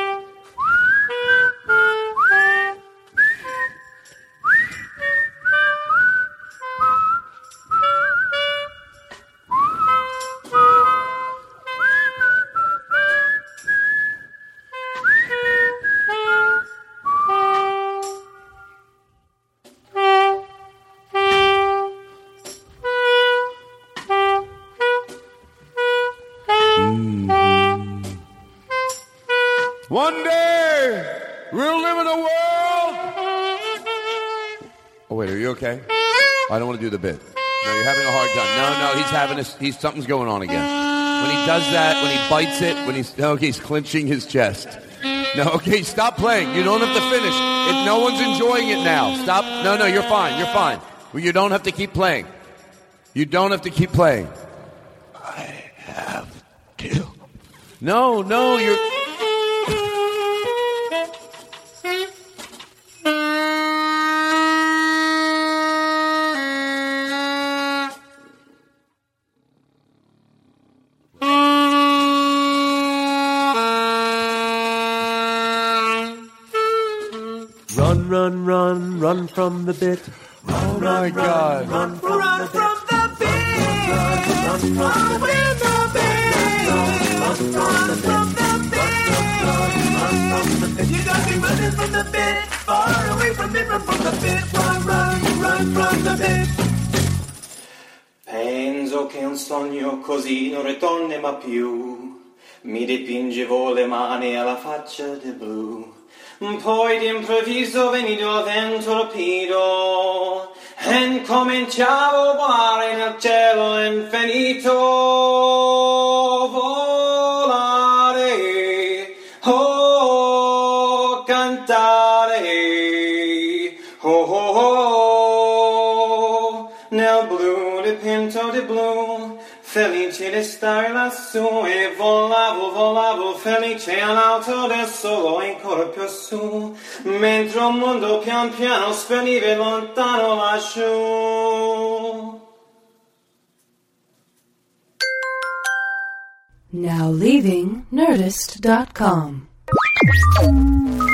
One day, we'll live in a world. Oh, wait, are you okay? I don't want to do the bit. No, you're having a hard time. No, something's going on again. When he does that, when he bites it, he's clenching his chest. No, okay, stop playing. You don't have to finish. No one's enjoying it now. Stop. No, you're fine. Well, you don't have to keep playing. I have to. No, you're... Run from the bit. Oh my God. Run from the bit. Run from the bit. You got me running from the bit. Far away from it, run from the bit. Run from the bit. Penso che un sogno così non ritornerà più. Mi dipingevo le mani alla faccia di blu. Poi d'improvviso venivo vento rapido e cominciavo a volare nel cielo infinito. nel blu dipinto di blu, felice di stare lassù, e volavo, volavo, felice all'alto del solo e ancora più su, mentre il mondo pian piano sveniva lontano lassù. Now leaving Nerdist.com.